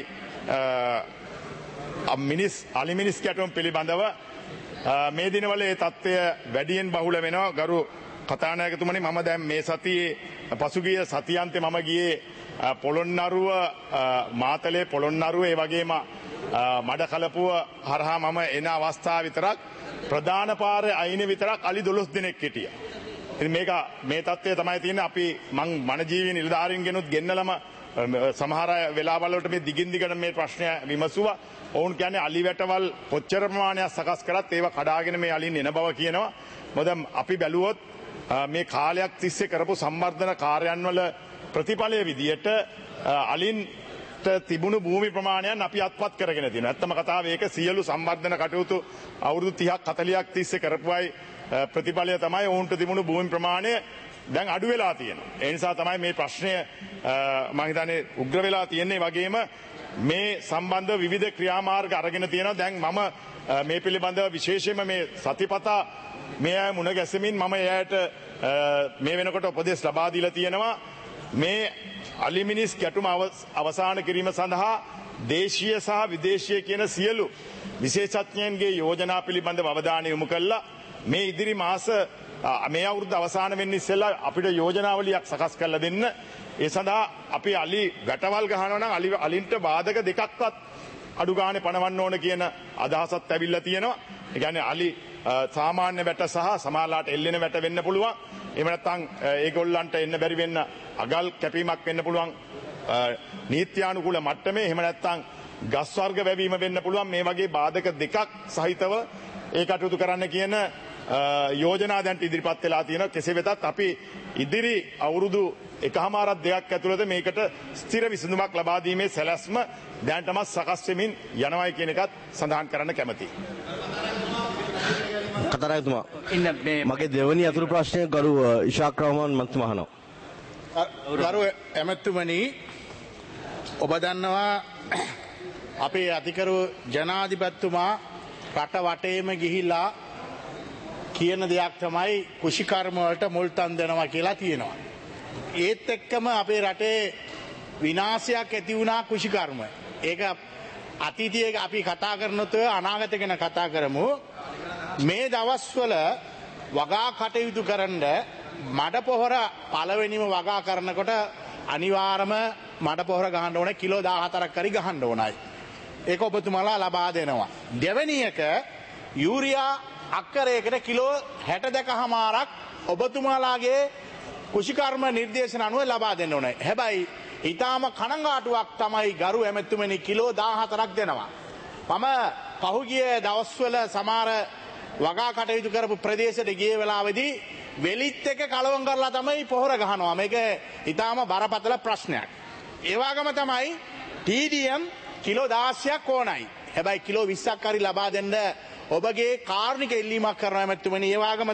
අලිමිනිස් ගැටුම් පිළිබඳව මේ දිනවල ඒ තත්ත්වය වැඩියෙන් බහුල වෙනවා. ගරු කතානායකතුමනි මම දැන් මේ සතියේ පසුගිය සතියන්තේ මම ගියේ පොළොන්නරුව මාතලේ පොළොන්නරුව ඒ වගේම මඩකලපුව හරහා මම එන අවස්ථාව විතරක් ප්‍රධාන පාරේ අයිනේ විතරක් අලි 12 දෙනෙක් හිටියා. ඉතින් මේ තත්ත්වය තමයි තියෙන්නේ. අපි මං වනජීවී නිලධාරීන්ගෙනුත් ගෙන්නලම සමහර වෙලාවල් වලට මේ දිගින් දිගට මේ ප්‍රශ්නය විමසුවා. ඔවුන් කියන්නේ අලි වැටවල් කොච්චර ප්‍රමාණයක් සකස් කරත් ඒවා කඩාගෙන මේ අලින් එන බව කියනවා. මොකද අපි බැලුවොත් මේ කාලයක් තිස්සේ කරපු සම්වර්ධන කාර්යයන් වල ප්‍රතිඵලයේ විදියට අලින්ට තිබුණු භූමි ප්‍රමාණයන් අපි අත්පත් කරගෙන තියෙනවා. ඇත්තම කතාව ඒක සියලු සම්වර්ධන කටයුතු අවුරුදු 30ක් 40ක් තිස්සේ කරපුවයි ප්‍රතිඵලය තමයි ඔවුන්ට තිබුණු භූමි ප්‍රමාණය දැන් අඩු වෙලා තියෙනවා. ඒ නිසා තමයි මේ ප්‍රශ්නය මම හිතන්නේ උග්‍ර වෙලා තියෙන්නේ. වගේම මේ සම්බන්ධ විවිධ ක්‍රියාමාර්ග අරගෙන තියෙනවා. දැන් මම මේ පිළිබඳව විශේෂයෙන්ම මේ සතිපතා මේ අය මුණ ගැසෙමින් මම එයාට මේ වෙනකොට උපදෙස් ලබා දීලා තියෙනවා. මේ අලිමිනිස් ගැටුම අවසන් කිරීම සඳහා දේශීය සහ විදේශීය කියන සියලු විශේෂඥයන්ගේ යෝජනා පිළිබඳව අවධානය යොමු කළා. මේ ඉදිරි මාස මේ අවුරුද්ද අවසන් වෙන්න ඉස්සෙල්ලා අපිට යෝජනාවලියක් සකස් කරලා දෙන්න. ඒ සඳහා අපි අලි වැටවල් ගහනවා නම් අලින්ට බාධක දෙකක්වත් අඩු ගානේ පනවන්න ඕන කියන අදහසත් ඇවිල්ලා තියෙනවා. ඒ කියන්නේ අලි සාමාන්‍ය වැට සහ සමාලාට එල්ලෙන වැට වෙන්න පුළුවන්. එහෙම නැත්නම් ඒගොල්ලන්ට එන්න බැරි වෙන්න අගල් කැපීමක් වෙන්න පුළුවන් නීත්‍යානුකූල මට්ටමේ. එහෙම නැත්නම් ගස් වර්ග වැවීම වෙන්න පුළුවන්. මේ වගේ බාධක දෙකක් සහිතව ඒ කටයුතු කරන්න කියන යෝජනා දැන් ඉදිරිපත් වෙලා තියෙනවා. කෙසේ වෙතත් අපි ඉදිරි අවුරුදු එකහමාරක් දෙකක් ඇතුළත මේකට ස්ථිර විසඳුමක් ලබා දීමේ සැලැස්ම දැනටම සකස් වෙමින් යනවායි කියන එකත් සඳහන් කරන්න කැමතියි. කතානායකතුමා මගේ දෙවැනි අතුරු ප්‍රශ්නය ගරු ඉෂාක් රහමාන් මන්තුමා අහනවා. ගරු ඇමතුමනි ඔබ දන්නවා අපේ අතිකරු ජනාධිපතිතුමා රට වටේම ගිහිල්ලා කියන දෙයක් තමයි කුෂිකර්ම වලට මුල් තන් දෙනවා කියලා තියෙනවා. ඒත් එක්කම අපේ රටේ විනාශයක් ඇති වුණා කුෂිකර්ම. ඒක අතීතයේ අපි කතා කරනොත් අනාගතය ගැන කතා කරමු. මේ දවස්වල වගා කටයුතු කරන්න මඩ පොහොර පළවෙනිම වගා කරනකොට අනිවාර්යම මඩ පොහොර ගහන්න ඕනේ කිලෝ 14ක් හරි ගහන්න ඕනයි. ඒක ඔබතුමාලා ලබා දෙනවා. දෙවෙනි එක යූරියා අක්කරයකට කිලෝ 62කමාරක් ඔබතුමාලාගේ කුෂිකර්ම නිර්දේශන අනුව ලබා දෙන්න ඕනේ. හැබැයි ඊටාම කනංගාටුවක් තමයි ගරු ඇමතුමනි කිලෝ 14ක් දෙනවා. මම පහුගිය දවස්වල සමහර වගා කටයුතු කරපු ප්‍රදේශයට ගිය වෙලාවේදී වෙලිත් එක කලවම් කරලා තමයි පොහොර ගහනවා. මේක ඊටාම බරපතල ප්‍රශ්නයක්. ඒ වගේම තමයි TDM කිලෝ 16ක් ඕනයි. හැබැයි කිලෝ 20ක් හරි ලබා දෙන්න ඔබගේ කාර්නික ඉල්ලීමක් කරනවා ඇමතුමනි. ඒ වගේම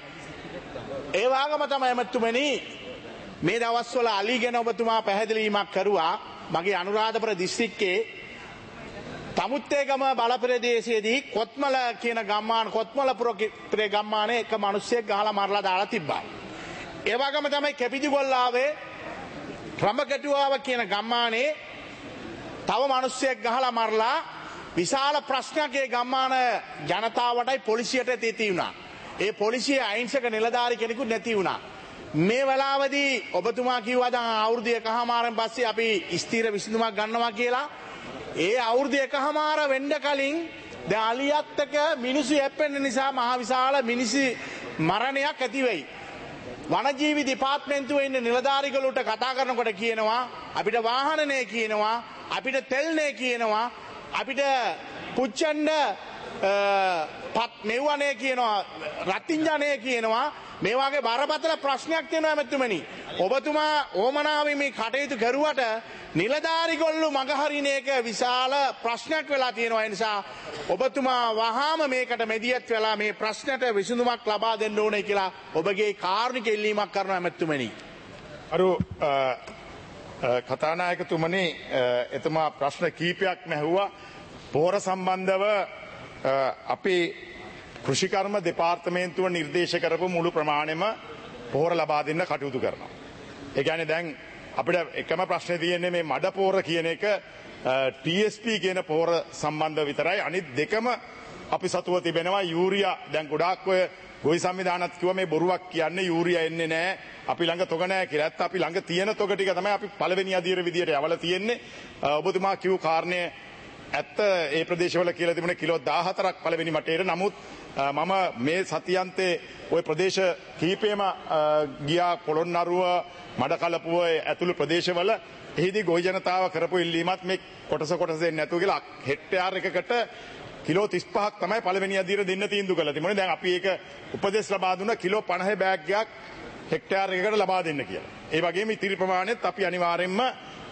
තමයි ඇමතුමනි මේ දවස්වල අලිගෙන ඔබතුමා පැහැදිලිවීමක් කරුවා. මගේ අනුරාධපුර දිස්ත්‍රික්කයේ තමුත්තේගම බල ප්‍රදේශයේදී කොත්මල කියන ගම්මාන කොත්මලපුර ගම්මානයේ එක මිනිහෙක් ගහලා මරලා දාලා තිබ්බා. ඒ වගේම තමයි කැපිදිගොල්ලාවේ රඹකටුවාව කියන ගම්මානයේ තව මිනිහෙක් ගහලා මරලා විශාල ප්‍රශ්නයක් ඒ ගම්මාන ජනතාවටයි පොලිසියට තීති වුණා. ඒ පොලිසියේ අහිංසක නිලධාරි කෙනෙකුත් නැති වුණා. මේ වෙලාවේදී ඔබතුමා කිව්වා දැන් අවුරුදු 1කමාරෙන් පස්සේ අපි ස්ථිර විසඳුමක් ගන්නවා කියලා. ඒ අවුරුදු 1කමාර වෙන්න කලින් දැන් අලියත් එක මිනිස්සු යැපෙන්න නිසා මහ විශාල මිනිස්සු මරණයක් ඇති වෙයි. වනජීවි දෙපාර්තමේන්තුවේ ඉන්න නිලධාරිകളുට කතා කරනකොට කියනවා අපිට වාහන නේ කියනවා අපිට තෙල් නේ කියනවා අපිට පුච්චන්න මෙව්වනේ කියනවා රත්ින්ජනේ කියනවා. මේ වගේ බරපතල ප්‍රශ්නයක් තියෙනවා ඇමතුමනි. ඔබතුමා ඕමනාවේ මේ කටයුතු කරුවට නිලධාරිගොල්ලෝ මගහරින එක විශාල ප්‍රශ්නයක් වෙලා තියෙනවා. ඒ නිසා ඔබතුමා වහාම මේකට මෙදියත් වෙලා මේ ප්‍රශ්නට විසඳුමක් ලබා දෙන්න ඕනේ කියලා ඔබගේ කාර්නික ඉල්ලීමක් කරනවා ඇමතුමනි. කතානායකතුමනි එතුමා ප්‍රශ්න කීපයක් නැහුවා. පොහොර සම්බන්ධව අපේ කෘෂිකර්ම දෙපාර්තමේන්තුව නිර්දේශ කරපු මුළු ප්‍රමාණයම පොහොර ලබා දෙන්න කටයුතු කරනවා. ඒ කියන්නේ දැන් අපිට එකම ප්‍රශ්නේ තියෙන්නේ මේ මඩ පොහොර කියන එක TSP කියන පොහොර සම්බන්ධව විතරයි. අනිත් දෙකම අපි සතුව තිබෙනවා. යූරියා දැන් ගොඩාක් ඔය ගොවි සංවිධානත් කිව්වා මේ බොරුවක් කියන්නේ යූරියා එන්නේ නැහැ. අපි ළඟ තොග නැහැ කියලා. ඇත්ත අපි ළඟ තියෙන තොග ටික තමයි අපි පළවෙනි අදියර විදියට යවලා තියෙන්නේ. ඔබතුමා කිව් කාරණේ ඇත්ත ඒ ප්‍රදේශවල කියලා තිබුණේ කිලෝ 14ක් පළවෙනි මටේට. නමුත් මම මේ සතියන්තේ ওই ප්‍රදේශ කීපෙම ගියා පොළොන්නරුව මඩකලපුව ඇතුළු ප්‍රදේශවල. එහිදී ගොවි ජනතාව කරපු ඉල්ලීමත් මේ කොටස දෙන්නේ නැතුව කියලා හෙක්ටයාර් එකකට කිලෝ 35ක් තමයි පළවෙනි අදියර දෙන්න තීන්දුව කළා තිබුණේ. දැන් අපි ඒක උපදෙස් ලබා දුන්නා කිලෝ 50 බෑග් එකක් හෙක්ටයාර් එකකට ලබා දෙන්න කියලා. ඒ වගේම ඉතිරි ප්‍රමාණයත් අපි අනිවාර්යයෙන්ම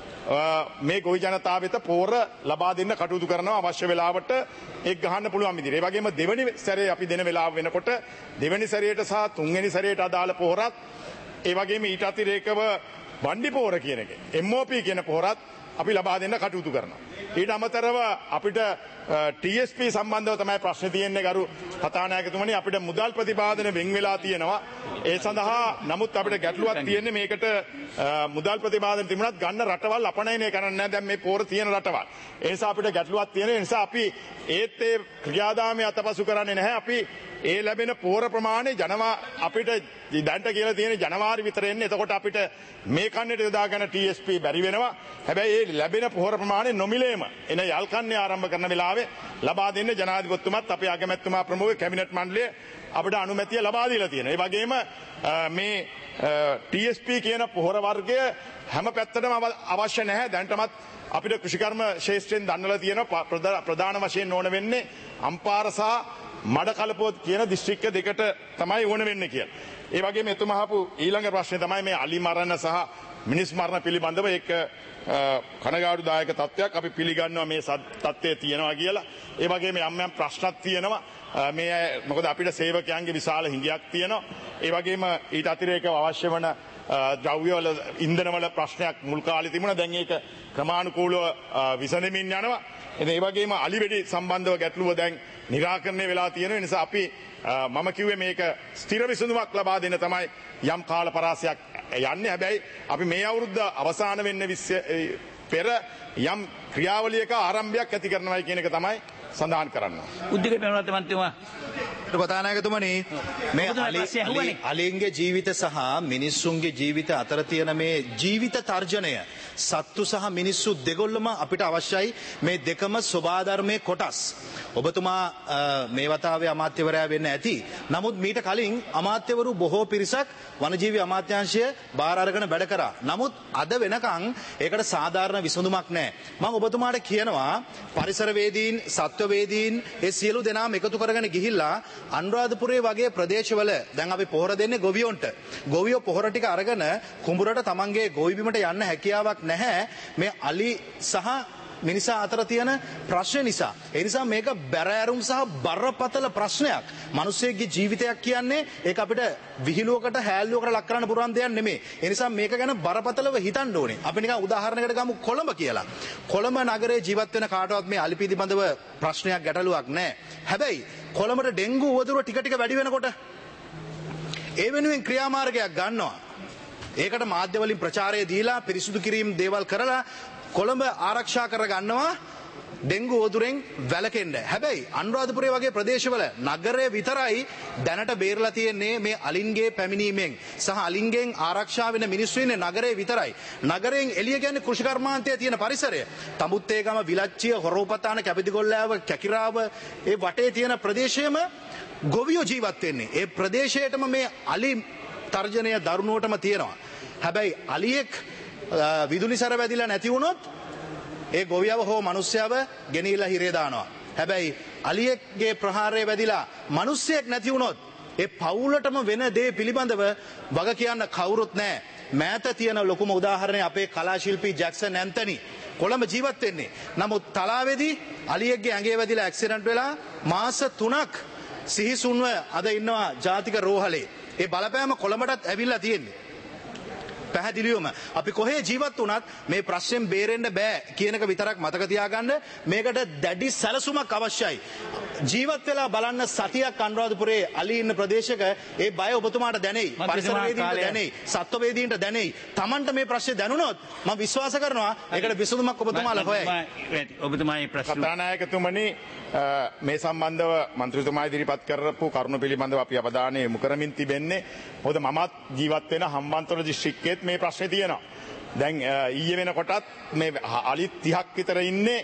මේ ගොවි ජනතාව වෙත පොහොර ලබා දෙන්න කටයුතු කරනවා අවශ්‍ය වෙලාවට ඒක ගහන්න පුළුවන් විදිහට. ඒ වගේම දෙවෙනි සැරේ අපි දෙන වෙලාව වෙනකොට දෙවෙනි සැරේට සහ තුන්වෙනි සැරේට අදාළ පොහොරත් ඒ වගේම ඊට අතිරේකව වණ්ඩි පොහොර කියන එක MOP කියන පොහොරත් අපි ලබා දෙන්න කටයුතු කරනවා. ඊට අමතරව අපිට TSP සම්බන්ධව තමයි ප්‍රශ්නේ තියෙන්නේ ගරු කතානායකතුමනි. අපිට මුදල් ප්‍රතිපාදන වෙන් වෙලා තියෙනවා. ඒ සඳහා නමුත් අපිට ගැටලුවක් තියෙන්නේ මේකට මුදල් ප්‍රතිපාදන තිබුණත් ගන්න රටවල් අපනයනය කරන්නේ නැහැ. දැන් මේ පොහොර තියෙන රටවල්. ඒ නිසා අපිට ගැටලුවක් තියෙන නිසා අපි ඒත් ඒ ක්‍රියාදාමයේ අතපසු කරන්නේ නැහැ. අපි ඒ ලැබෙන පොහොර ප්‍රමාණය අපිට දැන්ට කියලා තියෙන ජනවාරි විතර එන්නේ. එතකොට අපිට මේ කන්නේට යොදා ගන්න TSP බැරි වෙනවා. හැබැයි ඒ ලැබෙන පොහොර ප්‍රමාණය නොමිලේම එන යල් කන්නේ ආරම්භ කරන වෙලාවේ ලබා දෙන්න ජනාධිපතිතුමත් අපේ අගමැතිතුමා ප්‍රමුඛ කැබිනට් මණ්ඩලය අපිට අනුමැතිය ලබා දීලා තියෙනවා. ඒ වගේම මේ TSP කියන පොහොර වර්ගය හැම පැත්තටම අවශ්‍ය නැහැ. දැන්ටමත් අපිට කෘෂිකර්ම ශේෂ්ත්‍රයෙන් දන්නලා තියෙනවා ප්‍රධාන වශයෙන් ඕන වෙන්නේ අම්පාර සහ මඩකලපුව කියන දිස්ත්‍රික්ක දෙකට තමයි ඕන වෙන්නේ කියලා. ඒ වගේම එතුමා අහපු ඊළඟ ප්‍රශ්නේ තමයි මේ අලි මරණ සහ මිනිස් මරණ පිළිබඳව ඒක කනගාටුදායක තත්ත්වයක්. අපි පිළිගන්නවා මේ තත්ත්වය තියෙනවා කියලා. ඒ වගේම යම් ප්‍රශ්නක් තියෙනවා. මේ මොකද අපිට සේවකයන්ගේ විශාල හිඟයක් තියෙනවා. ඒ වගේම ඊට අතිරේකව අවශ්‍ය වන ද්‍රව්‍යවල ඉන්ධනවල ප්‍රශ්නයක් මුල් කාලේ තිබුණා. දැන් ඒක ක්‍රමානුකූලව විසඳමින් යනවා. ඒ වගේම අලිවැඩි සම්බන්ධව ගැටලුව දැන් निराකරණය වෙලා තියෙන නිසා අපි මම කිව්වේ මේක ස්ථිර විසඳුමක් ලබා දෙන්න තමයි යම් කාල පරාසයක් යන්නේ. හැබැයි අපි මේ අවුරුද්ද අවසාන වෙන්න පෙර යම් ක්‍රියාවලියක ආරම්භයක් ඇති කරනවායි කියන එක තමයි සඳහන් කරන්න. උද්දික පෙරණත් මන්ත්‍රීතුමා කතානායකතුමනි මේ අලින්ගේ ජීවිත සහ මිනිස්සුන්ගේ ජීවිත අතර තියෙන මේ ජීවිත තර්ජනය සත්තු සහ මිනිස්සු දෙගොල්ලම අපිට අවශ්‍යයි. මේ දෙකම ස්වභාධර්මයේ කොටස්. ඔබතුමා මේ වතාවේ අමාත්‍යවරයා වෙන්න ඇති. නමුත් මීට කලින් අමාත්‍යවරු බොහෝ පිරිසක් වනජීවි අමාත්‍යාංශය බාර අරගෙන වැඩ කරා. නමුත් අද වෙනකන් ඒකට සාධාරණ විසඳුමක් නැහැ. මම ඔබතුමාට කියනවා පරිසරවේදීන් සත්වවේදීන් ඒ සියලු දෙනාම එකතු කරගෙන ගිහිල්ලා අනුරාධපුරයේ වගේ ප්‍රදේශවල දැන් අපි පොහොර දෙන්නේ ගොවියොන්ට. ගොවියෝ පොහොර ටික අරගෙන කුඹුරට තමන්ගේ ගොවි බිමට යන්න හැකියාවක් නැහැ මේ අලි සහ මිනිසා අතර තියෙන ප්‍රශ්න නිසා. ඒ නිසා මේක බැරෑරුම් සහ බරපතල ප්‍රශ්නයක්. මිනිස්සෙක්ගේ ජීවිතයක් කියන්නේ ඒක අපිට විහිළුවකට හැල්ලුවකට ලක් කරන්න පුරුවන් දෙයක් නෙමෙයි. ඒ නිසා මේක ගැන බරපතලව හිතන්න ඕනේ. අපි නිකන් උදාහරණයකට ගමු කොළඹ කියලා. කොළඹ නගරේ ජීවත් වෙන කාටවත් මේ අලි පිළිබඳව ප්‍රශ්නයක් ගැටලුවක් නැහැ. හැබැයි කොළඹට ඩෙන්ගු උවදුර ටික ටික වැඩි වෙනකොට ඒ වෙනුවෙන් ක්‍රියාමාර්ගයක් ගන්නවා. ඒකට මාධ්‍ය වලින් ප්‍රචාරය දීලා පිරිසුදු කිරීම දේවල් කරලා කොළඹ ආරක්ෂා කර ගන්නවා ඩෙන්ගු උවදුරෙන් වැළකෙන්න. හැබැයි අනුරාධපුරය වගේ ප්‍රදේශවල නගරයේ විතරයි දැනට බේරලා තියෙන්නේ මේ අලින්ගේ පැමිණීමෙන් සහ අලින්ගෙන් ආරක්ෂා වෙන මිනිස්සු ඉන්නේ නගරයේ විතරයි. නගරයෙන් එළිය කියන්නේ කෘෂිකර්මාන්තයේ තියෙන පරිසරය. තඹුත්තේගම විලච්චිය හොරෝපතාන කැපිතිගොල්ලෑව කැකිරාව ඒ වටේ තියෙන ප්‍රදේශයේම ගොවියෝ ජීවත් වෙන්නේ. ඒ ප්‍රදේශයේටම මේ අලි තර්ජනය දරුණුවටම තියෙනවා. හැබැයි අලියෙක් විදුලි සැර වැදිලා නැති වුණොත් ඒ ගොවියව හෝ මිනිස්සයව ගෙනිහිලා හිරේ දානවා. හැබැයි අලියෙක්ගේ ප්‍රහාරය වැදිලා මිනිස්සෙක් නැති වුණොත් ඒ පවුලටම වෙන දේ පිළිබඳව වග කියන්න කවුරුත් නැහැ. මෑත තියෙන ලොකුම උදාහරණය අපේ කලා ශිල්පී ජැක්සන් ඇන්තනි කොළඹ ජීවත් වෙන්නේ. නමුත් තලාවේදී අලියෙක්ගේ ඇඟේ වැදිලා ඇක්සිඩන්ට් වෙලා මාස 3ක් සිහිසුන්ව අද ඉන්නවා ජාතික රෝහලේ. ඒ බලපෑම කොළඹටත් ඇවිල්ලා තියෙන්නේ. පැහැදිලිවම අපි කොහේ ජීවත් වුණත් මේ ප්‍රශ්නෙන් බේරෙන්න බෑ කියන එක විතරක් මතක තියාගන්න. මේකට දැඩි සැලසුමක් අවශ්‍යයි. ජීවත් වෙලා බලන්න සතියක් අනුරාධපුරයේ අලි ඉන්න ප්‍රදේශයක ඒ බය ඔබතුමාට දැනෙයි. පරිසරවේදීන්ට දැනෙයි. සත්වවේදීන්ට දැනෙයි. Tamanට මේ ප්‍රශ්නේ දැනුණොත් මම විශ්වාස කරනවා ඒකට විසඳුමක් ඔබතුමාලා හොයයි. ඔබතුමායි ප්‍රශ්න කතානායකතුමනි මේ සම්බන්ධව මන්ත්‍රීතුමා ඉදිරිපත් කරපු කරුණු පිළිබඳව අපි අවධානය යොමු කරමින් තිබෙන්නේ. මොකද මමත් ජීවත් වෙන හම්බන්තොට දිස්ත්‍රික්කයේ මේ ප්‍රශ්නේ තියෙනවා. දැන් ඊයේ වෙනකොටත් මේ අලි 30ක් විතර ඉන්නේ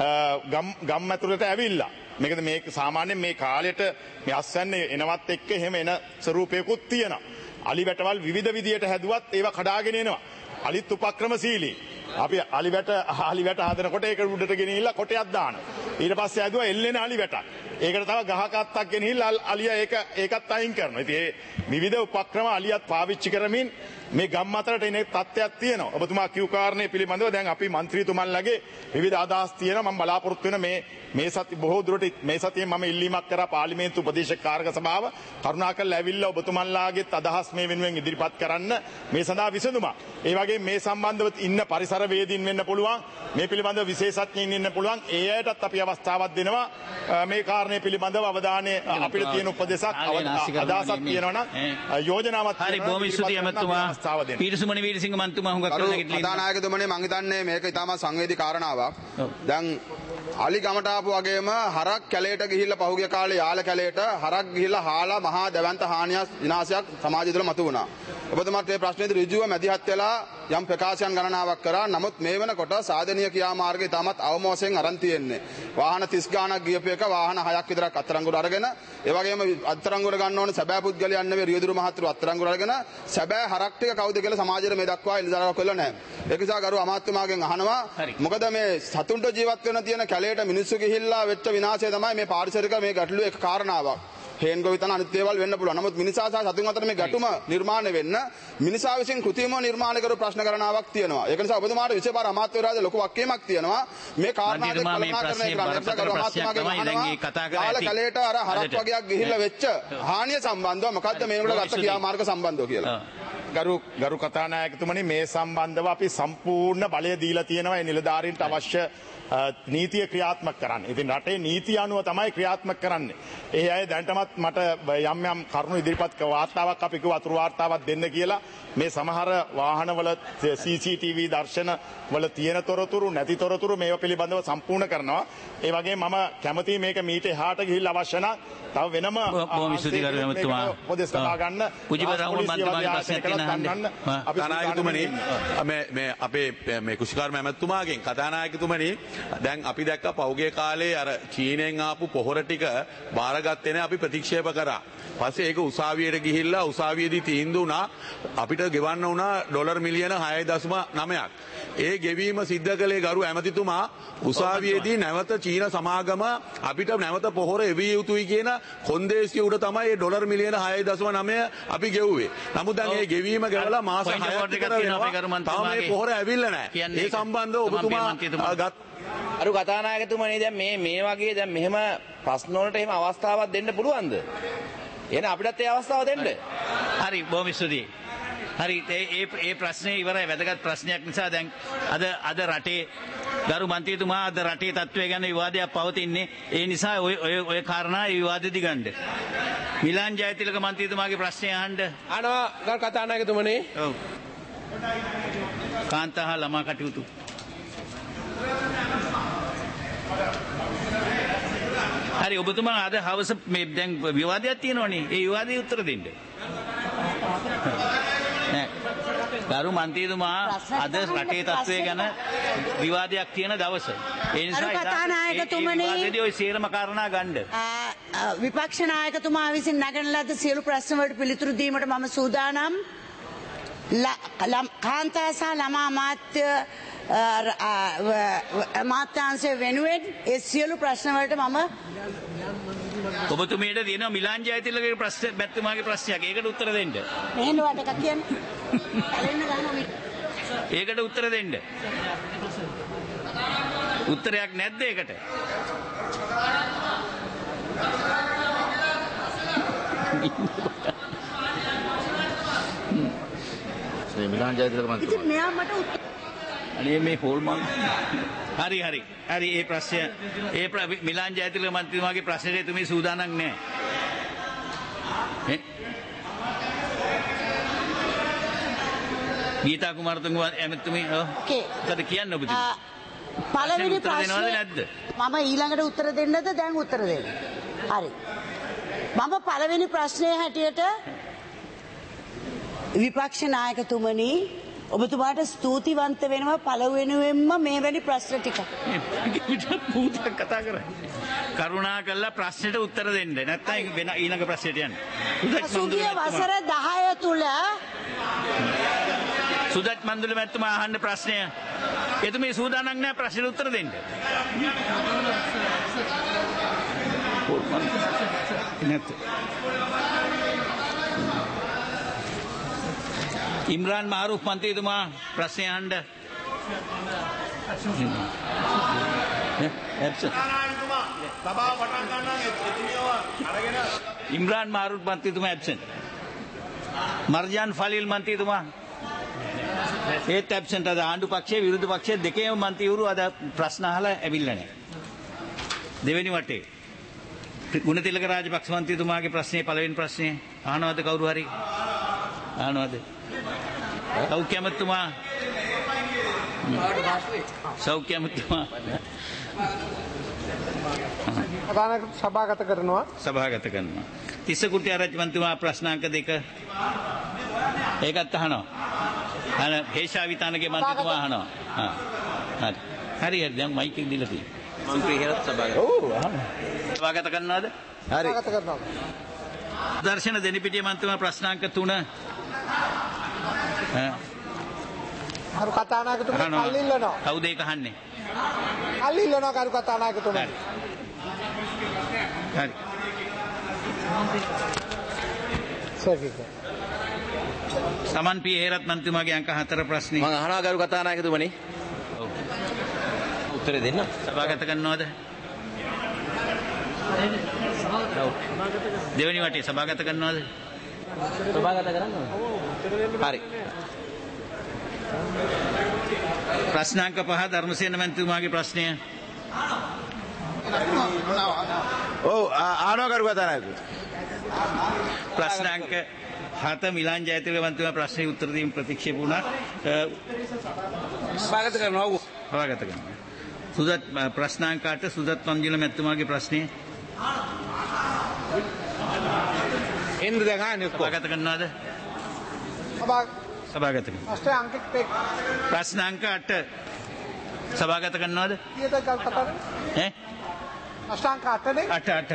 ගම් ඇතුළට ඇවිල්ලා. මේක සාමාන්‍යයෙන් මේ කාලෙට මේ අස්වැන්නේ එනවත් එක්ක එහෙම එන ස්වරූපයකුත් තියෙනවා. අලි වැටවල් විවිධ විදියට හැදුවත් ඒවා කඩාගෙන එනවා. අලිත් උපක්‍රමශීලී. අපි අලි වැට හදනකොට ඒක උඩට ගෙනිහිල්ලා කොටයක් දානවා. ඊට පස්සේ ඇදුවා එල්ලෙන අලි වැටක්. ඒකට තව ගහක අත්තක් ගෙනිහිල්ලා අලියා ඒකත් අයින් කරනවා. ඉතින් මේ විවිධ උපක්‍රම අලියත් පාවිච්චි කරමින් මේ ගම් අතරට එන තත්ත්වයක් තියෙනවා. ඔබතුමා කිව් කාරණේ පිළිබඳව දැන් අපි മന്ത്രിතුමන්ලගේ විවිධ අදහස් තියෙනවා. මම බලාපොරොත්තු වෙන මේ සති බොහෝ දුරට මේ සතියේ මම ඉල්ලීමක් කරා පාර්ලිමේන්තු උපදේශක කාර්ක සභාව කරුණාකරලා ඇවිල්ලා ඔබතුමන්ලාගේත් අදහස් මේ වෙනුවෙන් ඉදිරිපත් කරන්න මේ සඳහා විසඳුමක්. ඒ වගේම මේ සම්බන්ධව ඉන්න පරිසරවේදීන් වෙන්න පුළුවන්. මේ පිළිබඳව විශේෂඥයින් ඉන්න පුළුවන්. ඒ අයටත් අපි අවස්ථාවක් දෙනවා. මේ කාරණේ පිළිබඳව අවධානය අපිට තියෙන උපදේශක් අදහසක් තියෙනවා නම් යෝජනාවක් හරි බොහොම ස්තුතියි අමතුමා. පීරසුමනි වීරසිංහ මන්තුමා හුඟක් කරලා කිව්ලා. කතානායකතුමනි මම හිතන්නේ මේක ඉතාම සංවේදී කාරණාවක්. දැන් අලි ගමට ආපු වගේම හරක් කැලේට ගිහිල්ලා පහුගිය කාලේ යාල කැලේට හරක් ගිහිල්ලා හාලා මහා දැවැන්ත හානියක් විනාශයක් සමාජය තුළ මතු වුණා. ඔබතුමාට මේ ප්‍රශ්නේදී ඍජුව මැදිහත් වෙලා යම් ප්‍රකාශයන් ගණනාවක් කරා. නමුත් මේ වෙනකොට සාධනීය ක්‍රියාමාර්ගය තාමත් අවම වශයෙන් අරන් තියෙන්නේ. වාහන 30 ගාණක් ගියපු එක වාහන 6ක් විතරක් අත්අඩංගුවට අරගෙන ඒ වගේම අත්අඩංගුවට ගන්න ඕන සැබෑ පුද්ගලයන් නෙවෙයි රියදුරු මහතුරු අත්අඩංගුවට අරගෙන සැබෑ හරක් ටික කවුද කියලා සමාජයට මේ දක්වා එළිදරව් කළා නැහැ. ඒක නිසා ගරු අමාත්‍යතුමාගෙන් අහනවා මොකද මේ සතුන්ට ජීවත් වෙන තියෙන කැලේට මිනිස්සු ගිහිල්ලා වෙච්ච විනාශය තමයි මේ පාරිසරික මේ ගැටලුවේ එක කාරණාවක්. හේන් ගොවිතැන අනිත් දේවල් වෙන්න පුළුවන්. නමුත් මිනිසා සහ සතුන් අතර මේ ගැටුම නිර්මාණය වෙන්න මිනිසා විසින් කෘතිමව නිර්මාණය කරපු ප්‍රශ්න කරනාවක් තියෙනවා. ඒක නිසා ඔබතුමාට විශේෂ අමාත්‍යවරයාගේ ලොකු වක්කීමක් තියෙනවා. මේ කාරණාවේ කළමනාකරණය කරන්න. යාල කැලේට අර හරක් වගේක් ගිහිල්ලා වෙච්ච හානිය සම්බන්ධව මොකද්ද මේකට ගත්ත ක්‍රියාමාර්ග සම්බන්ධව කියලා. ගරු කතානායකතුමනි මේ සම්බන්ධව අපි සම්පූර්ණ බලය දීලා තියෙනවා ඒ නිලධාරීන්ට අවශ්‍ය නීතිය ක්‍රියාත්මක කරන්න. ඉතින් රටේ නීතිය අනුව තමයි ක්‍රියාත්මක කරන්නේ. ඒ අය දැනටමත් මට යම් යම් කරුණු ඉදිරිපත් වාර්තාවක් අපි කිව්වා වතුරු වාර්තාවක් දෙන්න කියලා. මේ සමහර වාහනවල CCTV දර්ශන වල තියෙන තොරතුරු නැති තොරතුරු මේව පිළිබඳව සම්පූර්ණ කරනවා. ඒ වගේ මම කැමතියි මේක මීට එහාට ගිහිල්ලා අවශ්‍ය නම් තව වෙනම බොහොම ස්තුතියි කරු එමෙතුමා. උපදෙස් ලබා ගන්න. පුජිබරාහුල මන්ත්‍රීතුමාගේ ප්‍රශ්නයක් තියෙනවා. කතානායකතුමනි මේ අපේ මේ කුෂිකාර්ම ඇමතුමාගෙන් කතානායකතුමනි දැන් අපි දැක්ක පෞගේ කාලේ අර චීනෙන් ආපු පොහොර ටික බාරගත්තේ නැහැ අපි ප්‍රතික්ෂේප කරා. පස්සේ ඒක උසාවියට ගිහිල්ලා උසාවියේදී තීන්දුව වුණා අපිට ගෙවන්න වුණා ඩොලර් මිලියන 6.9ක්. ඒ ගෙවීම සිද්ධ කළේ ගරු ඇමතිතුමා උසාවියේදී නැවත චීන සමාගම අපිට නැවත පොහොර එවිය යුතුයි කියන කොන්දේසිය උඩ තමයි මේ ඩොලර් මිලියන 6.9 අපි ගෙවුවේ. නමුත් දැන් මේ ගෙවීම ගෙවලා මාස 6ක් විතර වෙනවා. තාම මේ පොහොර ඇවිල්ලා නැහැ. ඒ සම්බන්ධව ඔබතුමා ගත් අරු කතානායකතුමනි දැන් මේ වගේ දැන් මෙහෙම ප්‍රශ්න වලට එහෙම අවස්ථාවක් දෙන්න පුළුවන්ද? එහෙනම් අපිටත් ඒ අවස්ථාව දෙන්න. හරි බොහොම ස්තුතියි. හරි ඒ ප්‍රශ්නේ ඉවරයි වැදගත් ප්‍රශ්නයක් නිසා දැන් අද රටේ ගරු මන්ත්‍රීතුමා අද රටේ තත්ත්වය ගැන විවාදයක් පවතින්නේ. ඒ නිසා ඔය කාරණා ඒ විවාදෙ දිගන්න. මිලාන් ජයතිලක මන්ත්‍රීතුමාගේ ප්‍රශ්නය අහන්න. අනවා ගරු කතානායකතුමනි. ඔව්. කාන්තා හා ළමා කටයුතු. හරි ඔබතුමා අද හවස මේ දැන් විවාදයක් තියෙනවනේ. ඒ විවාදේ උත්තර දෙන්න. ගරු මන්ත්‍රීතුමා අද රටේ තත්ත්වය ගැන විවාදයක් තියෙන දවස. ඒ නිසා කතානායකතුමනි ඔය සියලුම කාරණා ගන්න. විපක්ෂ නායකතුමා විසින් නගන ලද සියලු ප්‍රශ්න වලට පිළිතුරු දීමට මම සූදානම්. කාන්තා සහ ළමා අමාත්‍ය අමාත්‍යාංශය වෙනුවෙන් ඒ සියලු ප්‍රශ්න වලට මම ඔබතුමීට දෙනවා මිලාන් ජයතිලකගේ ප්‍රශ්න මැතිතුමාගේ ප්‍රශ්නයක්. ඒකට උත්තර දෙන්න. එහෙනම් වට එකක් කියන්න. ඒකට උත්තර දෙන්න. උත්තරයක් නැද්ද ඒකට? මිලාන් ජයතිලක මන්ත්‍රීතුමා. ඉතින් මෙයා මට අනේ මේ පොල්මන් හරි ඒ ප්‍රශ්නය මිලාන් ජයතිලක මන්ත්‍රීතුමාගේ ප්‍රශ්නෙට එතුමී සූදානම් නැහැ. ගීතා කුමාරතුංග එමෙතුමී ඔකද කියන්න ඔබතුමී. පළවෙනි ප්‍රශ්නේ මම ඊළඟට උත්තර දෙන්නද දැන් උත්තර දෙන්න. හරි. මම පළවෙනි ප්‍රශ්නේ හැටියට විපක්ෂ නායකතුමනි ඔබතුමාට ස්තුතිවන්ත වෙනවා පළවෙනුවෙන්ම මේ වැනි ප්‍රශ්න ටික. පුතා කතා කරන්නේ. කරුණා කරලා ප්‍රශ්නෙට උත්තර දෙන්න. නැත්නම් වෙන ඊළඟ ප්‍රශ්නෙට යන්න. පසුගිය වසර 10 තුල සුදත් මන්දුල මැතිතුමා අහන්න ප්‍රශ්නය. එතුමී සූදානම් නැහැ ප්‍රශ්නෙට උත්තර දෙන්න. ඉම්රාන් මාරුෆ් මන්ත්‍රීතුමා ප්‍රශ්නය අහන්න. ඉම්රාන් මාරුෆ් මන්ත්‍රීතුමා ඇබ්සෙන්ට්. මර්ජාන් ෆලීල් මන්ත්‍රීතුමා ඒත් ඇබ්සෙන්ට්. අද ආණ්ඩු පක්ෂයේ විරුද්ධ පක්ෂයේ දෙකේම මන්ත්‍රීවරු අද ප්‍රශ්න අහලා ඇවිල්ලා නැහැ. දෙවෙනි වටේ ගුණතිලක රාජපක්ෂ මන්ත්‍රීතුමාගේ ප්‍රශ්නේ පළවෙනි ප්‍රශ්නේ අහනවද කවුරු හරි? අහනවද? සෞඛ්‍ය අමාත්‍යතුමා සෞඛ්‍ය අමාත්‍යතුමා සභාගත කරනවා. තිස්ස කුට්ටිආරච්චි මන්ත්‍රීතුමා ප්‍රශ්නාංක 2 ඒකත් අහනවා. හේෂා විතානගේ මන්ත්‍රීතුමා අහනවා. හරි දැන් මයික් එක දීලා තියෙනවා. මන්ත්‍රී හේරත් සභාගත කරනවද? හරි. සභාගත කරනවා. දර්ශන දෙනිපිටිය මන්ත්‍රීතුමා ප්‍රශ්නාංක 3 කරු කතානායකතුමා කල්ලිල්ලනවා. කවුද ඒක අහන්නේ? කල්ලිල්ලනවා කරු කතානායකතුමා. හරි. සමන් පී හේරත් මන්ත්‍රීතුමාගේ අංක 4 ප්‍රශ්නේ. මම අහනවා කරු කතානායකතුමනි. ඔව්. උත්තර දෙන්න. සභාගත කරනවද? දෙවෙනි වටේ සභාගත කරනවද? සභාගත කරන්න හරි. ප්‍රශ්නාංක 5 ධර්මසේන මන්ත්‍රීතුමාගේ ප්‍රශ්නය. ඔව් ආනෝකරු කතානායක. ප්‍රශ්නාංක 7 මිලාන් ජයතිලක මන්ත්‍රීතුමා ප්‍රශ්නේ උත්තර දීම ප්‍රතික්ෂේප වුණා. ස්වාගත කරනවා. ස්වාගත කරනවා. සුදත් ප්‍රශ්නාංක 8 සුදත් වන්දිල මන්ත්‍රීතුමාගේ ප්‍රශ්නය. එන්න දැන් ආන්නේ ස්වාගත කරනවාද? සභාගත කරනවා. ප්‍රශ්නාංක 8 සභාගත කරනවාද? අෂ්ටාංක 8නේ 8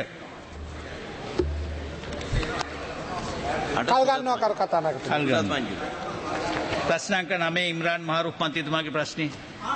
කල් ගන්නවා කරු කතානායක. කල් ගන්නවා. ප්‍රශ්නාංක 9 ඉම්රාන් මහරුෆ් මන්ත්‍රීතුමාගේ ප්‍රශ්නේ.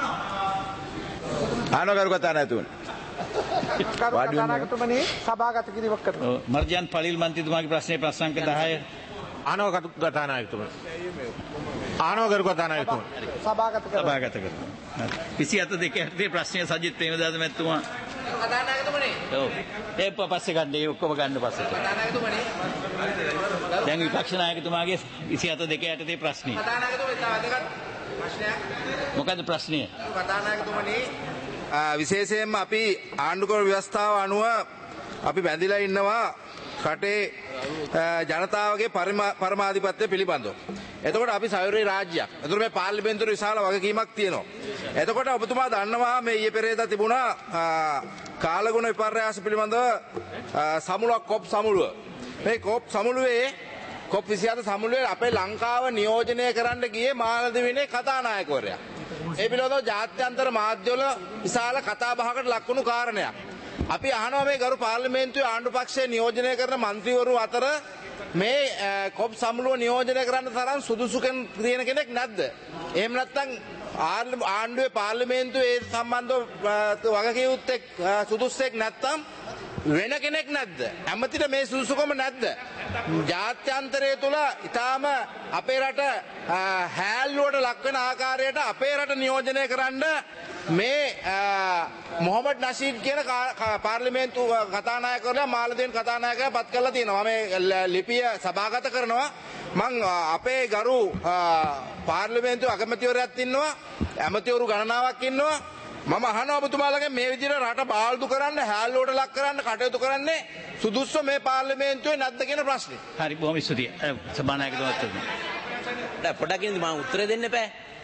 ආනෝකරු කතානායකතුමනි. කරු කතානායකතුමනි සභාගත කිරීමක් කරනවා. මර්ජාන් පලිල් මන්ත්‍රීතුමාගේ ප්‍රශ්නේ ප්‍රශ්නාංක 10. ආනෝකරු කතානායකතුමනි. ආනෝකරු කතානායකතුමනි. සභාගත කරනවා. සභාගත කරනවා. 27 දෙක හැටේ ප්‍රශ්නය සජිත් ප්‍රේමදාස මැතිතුමා. කතානායකතුමනි. ඔව්. ඒ පස්සේ ගන්න ඒ ඔක්කොම ගන්න පස්සේ. කතානායකතුමනි. දැන් විපක්ෂ නායකතුමාගේ 27 දෙක හැටේ ප්‍රශ්නේ. කතානායකතුමනි තවත් ප්‍රශ්නයක්. මොකද ප්‍රශ්නය? කතානායකතුමනි විශේෂයෙන්ම අපි ආණ්ඩුක්‍රම ව්‍යවස්ථාව අනුව අපි බැඳිලා ඉන්නවා රටේ ජනතාවගේ පරමාධිපත්‍ය පිළිබඳව. එතකොට අපි සයුරේ රාජ්‍යයක්. එතකොට මේ පාර්ලිමේන්තුවේ විශාල වගකීමක් තියෙනවා. එතකොට ඔබතුමා දන්නවා මේ ඊයේ පෙරේදා තිබුණා කාලගුණ විපර්යාස පිළිබඳව සමුළුවක් කොප් සමුළුව. මේ කොප් සමුළුවේ කොප් 27 සමුළුවේ අපේ ලංකාව නියෝජනය කරන්න ගියේ මාලදිවයිනේ කතානායකවරයා. ඒ පිළිබඳව ජාත්‍යන්තර මාධ්‍යවල විශාල කතා බහකට ලක්වුණු කාරණයක්. අපි අහනවා මේ ගරු පාර්ලිමේන්තුවේ ආණ්ඩු පක්ෂයේ නියෝජනය කරන മന്ത്രിවරු අතර මේ කොප් සමුළුව නියෝජනය කරන්න තරම් සුදුසු තියෙන කෙනෙක් නැද්ද? එහෙම නැත්නම් ආණ්ඩුවේ පාර්ලිමේන්තුවේ ඒ සම්බන්ධව වගකීම් යුත්තේ සුදුස්සෙක් නැත්නම් වෙන කෙනෙක් නැද්ද? ඇමතිට මේ සුදුසුකම නැද්ද? ජාත්‍යන්තරය තුළ ඊටාම අපේ රට හැල්ලුවට ලක්වෙන ආකාරයට අපේ රට නියෝජනය කරන්න මේ මොහමඩ් නෂීද් කියන පාර්ලිමේන්තු කතානායකවරයා මාලදිවයින කතානායකයා පත් කරලා තියෙනවා. මේ ලිපිය සභාගත කරනවා. මං අපේ ගරු පාර්ලිමේන්තු අගමැතිවරයාත් ඉන්නවා. ඇමතිවරු ගණනාවක් ඉන්නවා. මම අහනවා ඔබතුමාලගෙන් මේ විදිහට රට බාල්දු කරන්න හැල්ලුවට ලක් කරන්න කටයුතු කරන්නේ සුදුස්ස මේ පාර්ලිමේන්තුවේ නැද්ද කියන ප්‍රශ්නේ. හරි බොහොම ස්තුතියි. සභානායකතුමාත් පොඩ්ඩක් ඉන්න මම උත්තර දෙන්න එපා.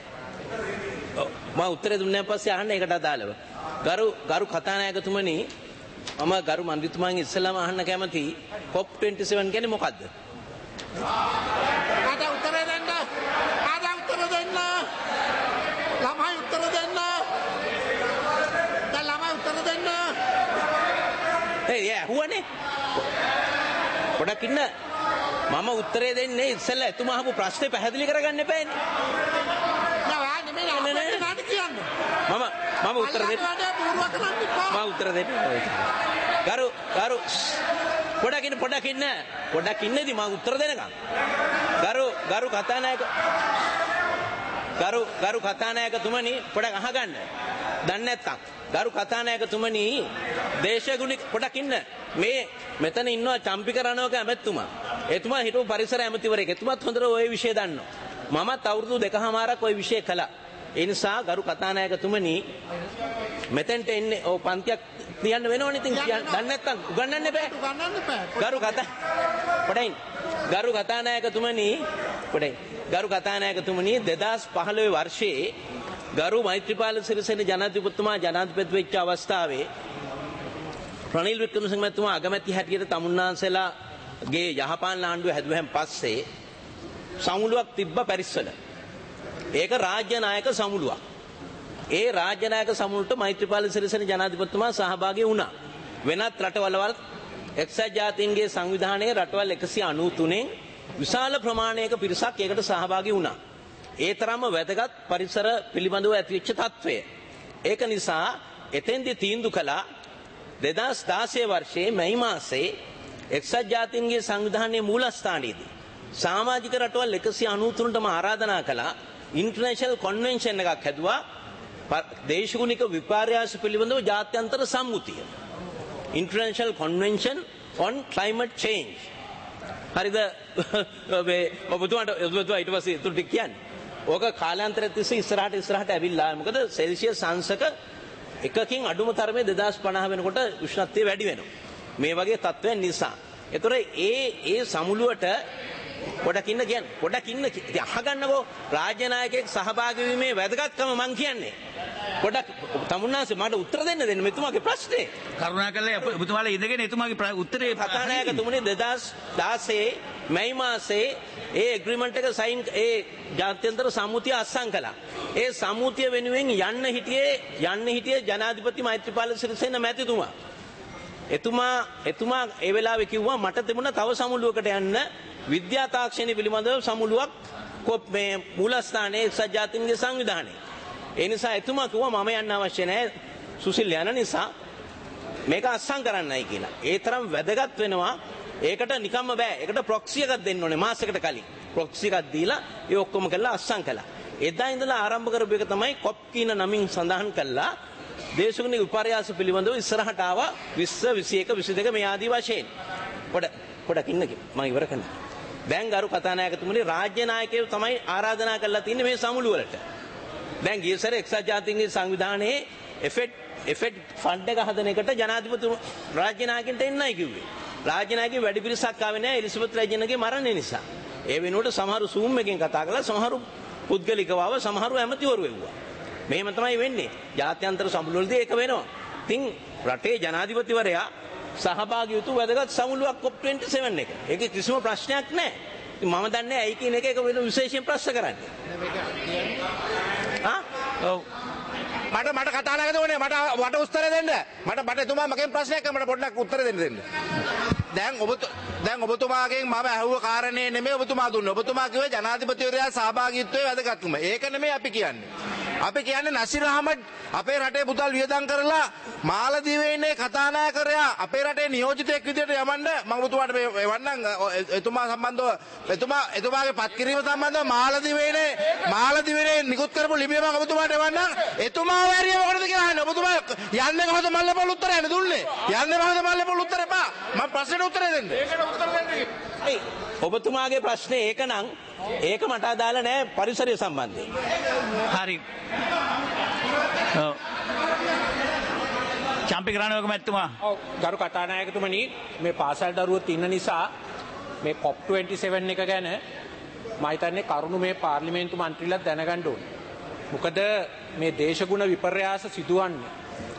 මම උත්තර දුන්නාන් පස්සේ අහන්න ඒකට අදාළව. ගරු කතානායකතුමනි මම ගරු මන්ත්‍රීතුමාගෙන් ඉස්සෙල්ලාම අහන්න කැමති COP 27 කියන්නේ මොකද්ද? ආද උත්තර දෙන්න. ආද උත්තර දෙන්න. ළමයි උත්තර දෙන්න. දැන් ළමයි උත්තර දෙන්න. ඇහුවනේ. පොඩ්ඩක් ඉන්න. මම උත්තරේ දෙන්නේ ඉස්සෙල්ලා එතුමා අහපු ප්‍රශ්නේ පැහැදිලි කරගන්න එපානේ. මම උත්තර දෙන්න. මම උත්තර දෙන්න. පොඩ්ඩක් ඉන්නදී මම උත්තර දෙනකම්. ගරු කතානායකතුමනි පොඩ්ඩක් අහගන්න. දන්නේ නැත්තම් ගරු කතානායකතුමනි දේශගුණික පොඩ්ඩක් ඉන්න. මෙතන ඉන්නවා චම්පික රණවක ඇමතිතුමා. එතුමා හිටපු පරිසර ඇමතිවරයෙක්. එතුමාත් හොඳට ওই විෂය දන්නවා. මමත් අවුරුදු 2කමාරක් ওই විෂය කළා. ඒ නිසා ගරු කතානායකතුමනි මෙතෙන්ට එන්නේ ඔව් පන්තියක් තියන්න වෙනවනේ. ඉතින් දන්නේ නැත්තම් උගන්වන්න එපා. ගරු කතානායකතුමනි 2015 වර්ෂයේ ගරු මෛත්‍රීපාල සිරිසේන ජනාධිපතිතුමා ජනාධිපති වෙච්ච අවස්ථාවේ රනිල් වික්‍රමසිංහ මහත්මයා අගමැති හැටියට තමුන්නාන්සලාගේ යහපාලන ආණ්ඩුව හැදුවෙන් පස්සේ සමුළුවක් තිබ්බ පැරිස්සල. ඒක රාජ්‍ය නායක සමුළුවක්. ඒ රාජ්‍ය නායක සමුළුවට මෛත්‍රීපාල සිරිසේන ජනාධිපතිතුමා සහභාගී වුණා. වෙනත් රටවල් එක්සත් ජාතීන්ගේ සංවිධානයේ රටවල් 193න් විශාල ප්‍රමාණයක පිරිසක් ඒකට සහභාගී වුණා. ඒ තරම්ම වැදගත් පරිසර පිළිබඳව ඇතිවෙච්ච තත්ත්වය. ඒක නිසා එතෙන්දී තීන්දුව කළා 2016 වර්ෂයේ මැයි මාසයේ එක්සත් ජාතීන්ගේ සංවිධානයේ මූලස්ථානයේදී සමාජික රටවල් 193ටම ආරාධනා කළා ඉන්ටර්නැෂනල් කන්වෙන්ෂන් එකක් හැදුවා දේශගුණික විපර්යාස පිළිබඳව ජාත්‍යන්තර සම්මුතිය. International Convention on Climate Change. හරිද මේ ඔබතුමාට ඔබතුමා ඊට පස්සේ තුරු ටික කියන්නේ. ඕක කාලාන්තරයක් තිස්සේ ඉස්සරහට ඇවිල්ලා මොකද සෙල්සියස් අංශක එකකින් අඩුම තරමේ 2050 වෙනකොට උෂ්ණත්වය වැඩි වෙනවා. මේ වගේ තත්ත්වයන් නිසා. ඒතොර ඒ සමුළුවට පොඩක් ඉන්න කියන්නේ. පොඩක් ඉන්න අහගන්නකෝ රාජ්‍ය නායකයෙක් සහභාගී වීමේ වැදගත්කම මං කියන්නේ. පොඩක් තමුන්නාසේ මට උත්තර දෙන්න මෙතුමාගේ ප්‍රශ්නේ. කරුණාකරලා ඔබතුමාලා ඉඳගෙන එතුමාගේ උත්තරේ කතානායකතුමනි 2016 මැයි මාසේ ඒ ඇග්‍රීමන්ට් එක සයින් ඒ ජාත්‍යන්තර සම්මුතිය අත්සන් කළා. ඒ සම්මුතිය වෙනුවෙන් යන්න හිටියේ ජනාධිපති මෛත්‍රීපාල සිරිසේන මැතිතුමා. එතුමා ඒ වෙලාවේ කිව්වා මට තිබුණ තව සමුළුවකට යන්න විද්‍යා තාක්ෂණය පිළිබඳව සමුළුවක් මේ මූලස්ථානයේ එක්සත් ජාතීන්ගේ සංවිධානයේ. ඒ නිසා එතුමා කිව්වා මම යන්න අවශ්‍ය නැහැ සුසිල් යන නිසා මේක අත්සන් කරන්නයි කියලා. ඒ තරම් වැදගත් වෙනවා. ඒකට නිකම්ම බෑ. ඒකට ප්‍රොක්සි එකක් දෙන්න ඕනේ මාසයකට කලින්. ප්‍රොක්සි එකක් දීලා ඒ ඔක්කොම කරලා අත්සන් කළා. එදා ඉඳලා ආරම්භ කරපු එක තමයි කොප් කියන නමින් සඳහන් කළා. දේශගුණික විපර්යාස පිළිබඳව ඉස්සරහට ආවා 20 21 22 මේ ආදී වශයෙන්. පොඩක් ඉන්න මම ඉවර කරනවා. දැන් ගරු කතානායකතුමනි රාජ්‍ය ናයකයෝ තමයි ආරාධනා කරලා තින්නේ මේ සමුළු වලට. දැන් ගිය සැරේ එක්සත් ජාතීන්ගේ සංවිධානයේ එෆෙක්ට් ෆන්ඩ් එක හදන එකට ජනාධිපති රාජ්‍ය නායකයන්ට එන්නයි කිව්වේ. රාජ්‍ය නායකයෝ වැඩි පිරිසක් ආවේ නැහැ එලිසබෙත් රජිනගේ මරණය නිසා. ඒ වෙනුවට සමහරු සූම් එකෙන් කතා කළා සමහරු පුද්ගලිකව සමහරු ඇමතිවරු එව්වා. මෙහෙම තමයි වෙන්නේ. ජාත්‍යන්තර සමුළුවලදී ඒක වෙනවා. ඉතින් රටේ ජනාධිපතිවරයා සහභාගී වූ වැදගත් සමුළුවක් COP27 එක. ඒකේ කිසිම ප්‍රශ්නයක් නැහැ. මම දන්නේ ඇයි කියන එක වෙන විශේෂයෙන් ප්‍රශ්න කරන්නේ. ඔව්. මට කතා නැගද ඕනේ මට උත්තර දෙන්න. මට එතුමා මගෙන් ප්‍රශ්නයක් මට පොඩ්ඩක් උත්තර දෙන්න. දැන් ඔබතුමාගෙන් මම අහුව කාරණේ නෙමෙයි ඔබතුමා දුන්නේ. ඔබතුමා කිව්වේ ජනාධිපතිවරයා සහභාගීත්වයේ වැදගත්කම. ඒක නෙමෙයි අපි කියන්නේ. අපි කියන්නේ නසීර් අහමඩ් අපේ රටේ පුතල් වියදම් කරලා මාලදීවේ ඉන්නේ කතානායකරයා අපේ රටේ නියෝජිතයෙක් විදිහට යවන්න මම ඔබතුමාට මේ එවන්නම් එතුමා සම්බන්ධව එතුමාගේ පත්කිරීම සම්බන්ධව මාලදීවේ නිකුත් කරපු ලිපිය මම ඔබතුමාට එවන්නම් එතුමා වැරිය මොකටද කියලා අහන්නේ ඔබතුමා යන්නේ කොහොමද මල්ලපොල් උත්තරය දුන්නේ යන්නේ කොහොමද මල්ලපොල් උත්තරේ පා මම ප්‍රශ්නෙට උත්තරේ දෙන්න ඒකට උත්තර දෙන්න ඔබතුමාගේ ප්‍රශ්නේ ඒකනම් ඒක මට අදාළ නෑ පරිසරය සම්බන්ධයෙන්. හරි. චම්පික රණවක මැතිතුමා. ඔව් ගරු කතානායකතුමනි මේ පාසල් දරුවෝත් ඉන්න නිසා මේ COP27 එක ගැන මම හිතන්නේ කරුණු මේ පාර්ලිමේන්තු මන්ත්‍රීලාත් දැනගන්න ඕනේ. මොකද මේ දේශගුණ විපර්යාස සිදුවන්නේ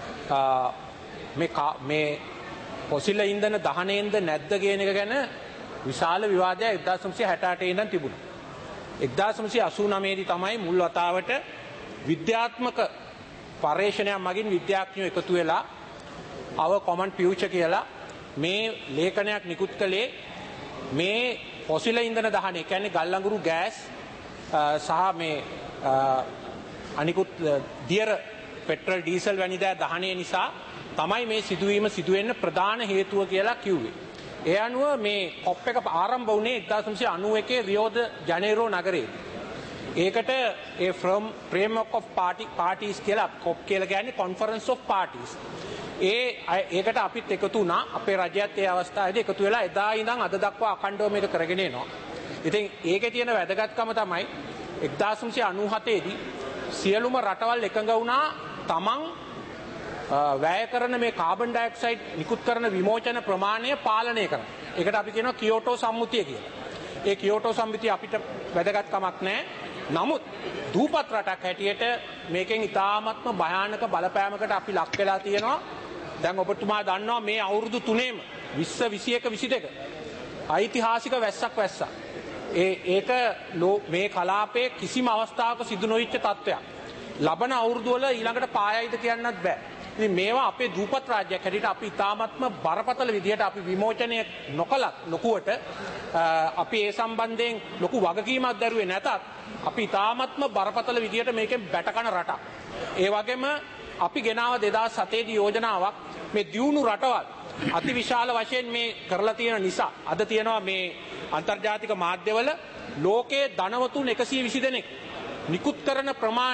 මේ පොසිල ඉන්ධන දහනයෙන්ද නැද්ද කියන එක ගැන විශාල විවාදයක් 1968 ඉඳන් තිබුණා. 1989 දී තමයි මුල් වතාවට විද්‍යාත්මක පර්යේෂණයක් මගින් විද්‍යාඥයෝ එකතු වෙලා our common future කියලා මේ ලේඛනයක් නිකුත් කළේ මේ පොසිල ඉන්ධන දහනය කියන්නේ ගල් අඟුරු ගෑස් සහ මේ අනිකුත් දියර පෙට්‍රල් ඩීසල් වැනි දෑ දහනය නිසා තමයි මේ සිදුවීම සිදුවෙන්න ප්‍රධාන හේතුව කියලා කිව්වේ. ඒ අනුව මේ කොප් එක ආරම්භ වුණේ 1991 රියෝ ද ජනේරෝ නගරයේ. ඒකට ඒ framework of parties කියලා කොප් කියලා කියන්නේ conference of parties. ඒකට අපිත් එකතු වුණා. අපේ රජයත් ඒ අවස්ථාවේදී එකතු වෙලා එදා ඉඳන් අද දක්වා අඛණ්ඩව මේක කරගෙන එනවා. ඉතින් ඒකේ තියෙන වැදගත්කම තමයි 1997 දී සියලුම රටවල් එකඟ වුණා තමන් වැය කරන මේ කාබන් ඩයොක්සයිඩ් නිකුත් කරන විමෝචන ප්‍රමාණය පාලනය කරන. ඒකට අපි කියනවා කියෝටෝ සම්මුතිය කියලා. ඒ කියෝටෝ සම්මුතිය අපිට වැදගත්කමක් නැහැ. නමුත් දූපත් රටක් හැටියට මේකෙන් ඉතාමත්ම භයානක බලපෑමකට අපි ලක් වෙලා තියෙනවා. දැන් ඔබතුමා දන්නවා මේ අවුරුදු 3ෙම 20 21 22 ඓතිහාසික වැස්සක් වැස්සා. ඒක මේ කලාපයේ කිසිම අවස්ථාවක සිදු නොවිච්ච තත්ත්වයක්. ලබන අවුරුදු වල ඊළඟට පායයිද කියන්නත් බෑ. ඉතින් මේවා අපේ දූපත් රාජ්‍යයක් හැටියට අපි ඉතාමත්ම බරපතල විදිහට අපි විමෝචනය නොකලත් ලොකුවට අපි ඒ සම්බන්ධයෙන් ලොකු වගකීමක් දරුවේ නැතත් අපි ඉතාමත්ම බරපතල විදිහට මේකෙන් බැටකන රටක්. ඒ වගේම අපි ගෙනාව 2007 දී යෝජනාවක් මේ දියුණු රටවල් අතිවිශාල වශයෙන් මේ කරලා තියෙන නිසා අද තියෙනවා මේ අන්තර්ජාතික මාධ්‍යවල ලෝකයේ ධනවතුන් 120 දෙනෙක් නිකුත් කරන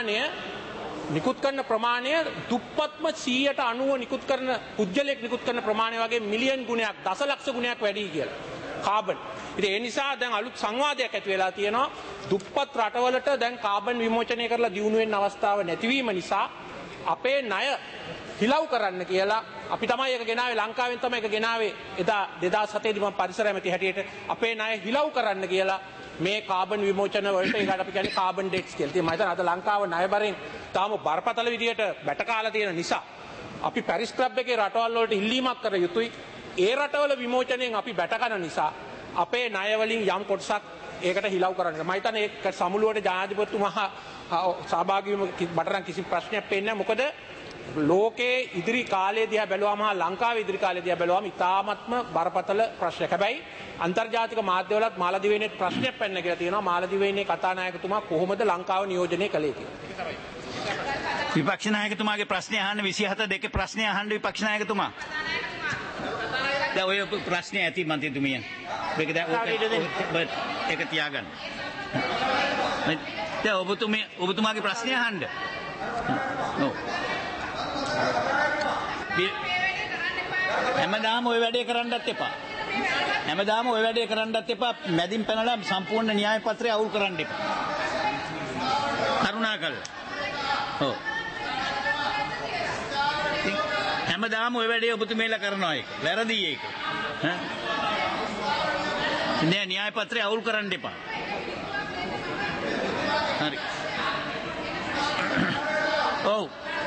ප්‍රමාණය දුප්පත්ම 190 නිකුත් කරන පුජ්‍යලයක් නිකුත් කරන ප්‍රමාණය වගේ මිලියන් ගුණයක් දසලක්ෂ ගුණයක් වැඩි කියලා. කාබන්. ඉතින් ඒ නිසා දැන් අලුත් සංවාදයක් ඇති වෙලා තියෙනවා. දුප්පත් රටවලට දැන් කාබන් විමෝචනය කරලා දියුණු වෙන්න අවස්ථාව නැතිවීම නිසා අපේ ණය හිලව් කරන්න කියලා අපි තමයි ඒක ගෙනාවේ ලංකාවෙන් තමයි ඒක ගෙනාවේ එදා 2007 දී මම පරිසර ඇමති හැටියට අපේ ණය හිලව් කරන්න කියලා මේ කාබන් විමෝචන වලට ඒකට අපි කියන්නේ කාබන් ඩෙට්ස් කියලා. ඉතින් මම හිතනවා අද ලංකාව ණය බරෙන් තාම බරපතල විදියට බැටකාලා තියෙන නිසා අපි පැරිස් ක්ලබ් එකේ රටවල් වලට ඉල්ලීමක් කර යුතුයි. ඒ රටවල විමෝචනයෙන් අපි බැටකන නිසා අපේ ණය වලින් යම් කොටසක් ඒකට හිලව් කරන්න. මම හිතන්නේ ඒක සමුළුවට ජනාධිපතිතුමා සහභාගී වීම බටරන් කිසි ප්‍රශ්නයක් පේන්නේ නැහැ. මොකද ලෝකයේ ඉදිරි කාලය දිහා බැලුවාම ලංකාවේ ඉදිරි කාලය දිහා බැලුවාම ඉතාමත්ම බරපතල ප්‍රශ්නයක්. හැබැයි අන්තර්ජාතික මාධ්‍යවලත් මාලදිවයිනේ ප්‍රශ්නයක් පැන්න කියලා තියෙනවා. මාලදිවයිනේ කතානායකතුමා කොහොමද ලංකාව නියෝජනය කළේ කියලා. විපක්ෂ නායකතුමාගේ ප්‍රශ්නය අහන්න 27 ප්‍රශ්නය අහන්න විපක්ෂ නායකතුමා. දැන් ඔය ප්‍රශ්නය ඇති මන්ත්‍රීතුමිය. මේක දැන් ඒක තියාගන්න. දැන් ඔබතුමාගේ ප්‍රශ්නය අහන්න. ඔව්. හැමදාම ওই වැඩේ කරන්නත් එපා. හැමදාම ওই වැඩේ කරන්නත් එපා. මැදින් පැනලා සම්පූර්ණ න්‍යාය පත්‍රය අවුල් කරන්න එපා. කරුණාකරලා. ඔව්. හැමදාම ওই වැඩේ ඔබතුමීලා කරනවා ඒක. වැරදි ඒක. ඈ න්‍යාය පත්‍රය අවුල් කරන්න එපා. හරි. ඔව්.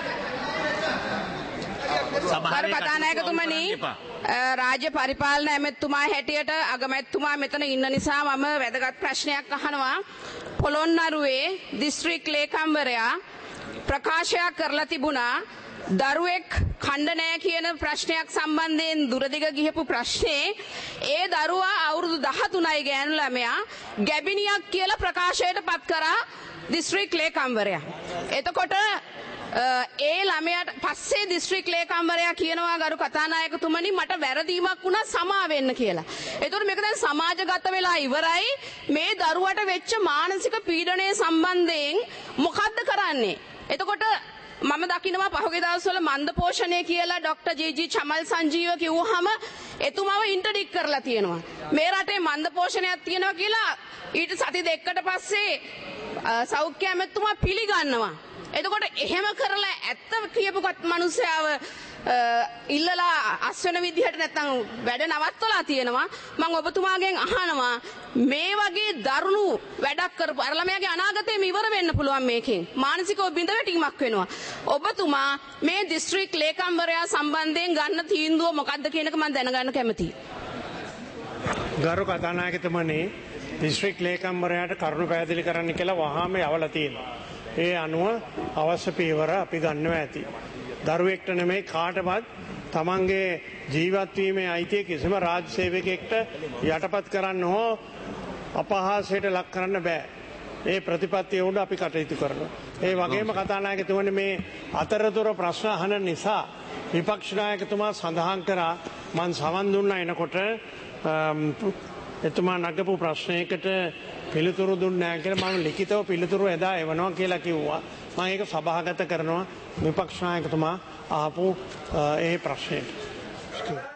ගරු කතානායකතුමනි රාජ්‍ය පරිපාලන ඇමැතිතුමා හැටියට අගමැතිතුමා මෙතන ඉන්න නිසා මම වැදගත් ප්‍රශ්නයක් අහනවා. පොළොන්නරුවේ දිස්ත්‍රික් ලේකම්වරයා ප්‍රකාශයක් කරලා තිබුණා දරුවෙක් ඛණ්ඩ නැහැ කියන ප්‍රශ්නයක් සම්බන්ධයෙන් දුරදිග ගිහපු ප්‍රශ්නේ ඒ දරුවා අවුරුදු 13යි ගෑනු ළමයා ගැබිනියක් කියලා ප්‍රකාශයට පත් කරා දිස්ත්‍රික් ලේකම්වරයා. එතකොට ඒ ළමයාට පස්සේ දිස්ත්‍රික් ලේකම්වරයා කියනවා ගරු කතානායකතුමනි මට වැරදීමක් වුණා සමා වෙන්න කියලා. ඒතකොට මේක දැන් සමාජගත වෙලා ඉවරයි. මේ දරුවට වෙච්ච මානසික පීඩනය සම්බන්ධයෙන් මොකද්ද කරන්නේ? එතකොට මම දකිනවා පහුගිය දවස්වල මන්ද පෝෂණය කියලා ડોક્ટર ජී.ජී. චමල් සංජීව කිව්වහම එතුමාව ඉන්ටර්ඩික් කරලා තියෙනවා. මේ රටේ මන්ද පෝෂණයක් තියෙනවා කියලා ඊට සති දෙකකට පස්සේ සෞඛ්‍ය ඇමතුමා පිළිගන්නවා. එතකොට එහෙම කරලා ඇත්ත කියපු මිනිස්සයාව ඉල්ලලා අස්වෙන විදිහට නැත්තම් වැඩ නවත්තලා තියෙනවා. මම ඔබතුමාගෙන් අහනවා මේ වගේ දරුණු වැඩක් කරපු අර ළමයාගේ අනාගතේම ඉවර වෙන්න පුළුවන් මේකෙන්. මානසිකව බිඳවැටීමක් වෙනවා. ඔබතුමා මේ දිස්ත්‍රික් ලේකම්වරයා සම්බන්ධයෙන් ගන්න තීන්දුව මොකක්ද කියන එක මම දැනගන්න කැමතියි. ගරු කතානායකතුමනි දිස්ත්‍රික් ලේකම්වරයාට කරුණු පැහැදිලි කරන්න කියලා වහාම යවලා තියෙනවා. ඒ අනුව අවශ්‍ය පියවර අපි ගන්නවා ඇති. දරුවෙක්ට නෙමෙයි කාටවත් තමන්ගේ ජීවත් වීමේ අයිතිය කිසිම රාජ්‍ය සේවකයෙක්ට යටපත් කරන්න හෝ අපහාසයට ලක් කරන්න බෑ. ඒ ප්‍රතිපත්තිය උඩ අපි කටයුතු කරනවා. ඒ වගේම කතානායකතුමනි මේ අතරතුර ප්‍රශ්න අහන නිසා විපක්ෂ නායකතුමා සඳහන් කරා මං සමන් දුන්නා එනකොට එතුමා නගපු ප්‍රශ්නයකට පිළිතුරු දුන්නේ නැහැ කියලා මම ලිඛිතව පිළිතුරු එදා එවනවා කියලා කිව්වා. මම ඒක සභාගත කරනවා විපක්ෂ නායකතුමා ආපු ඒ ප්‍රශ්නෙට.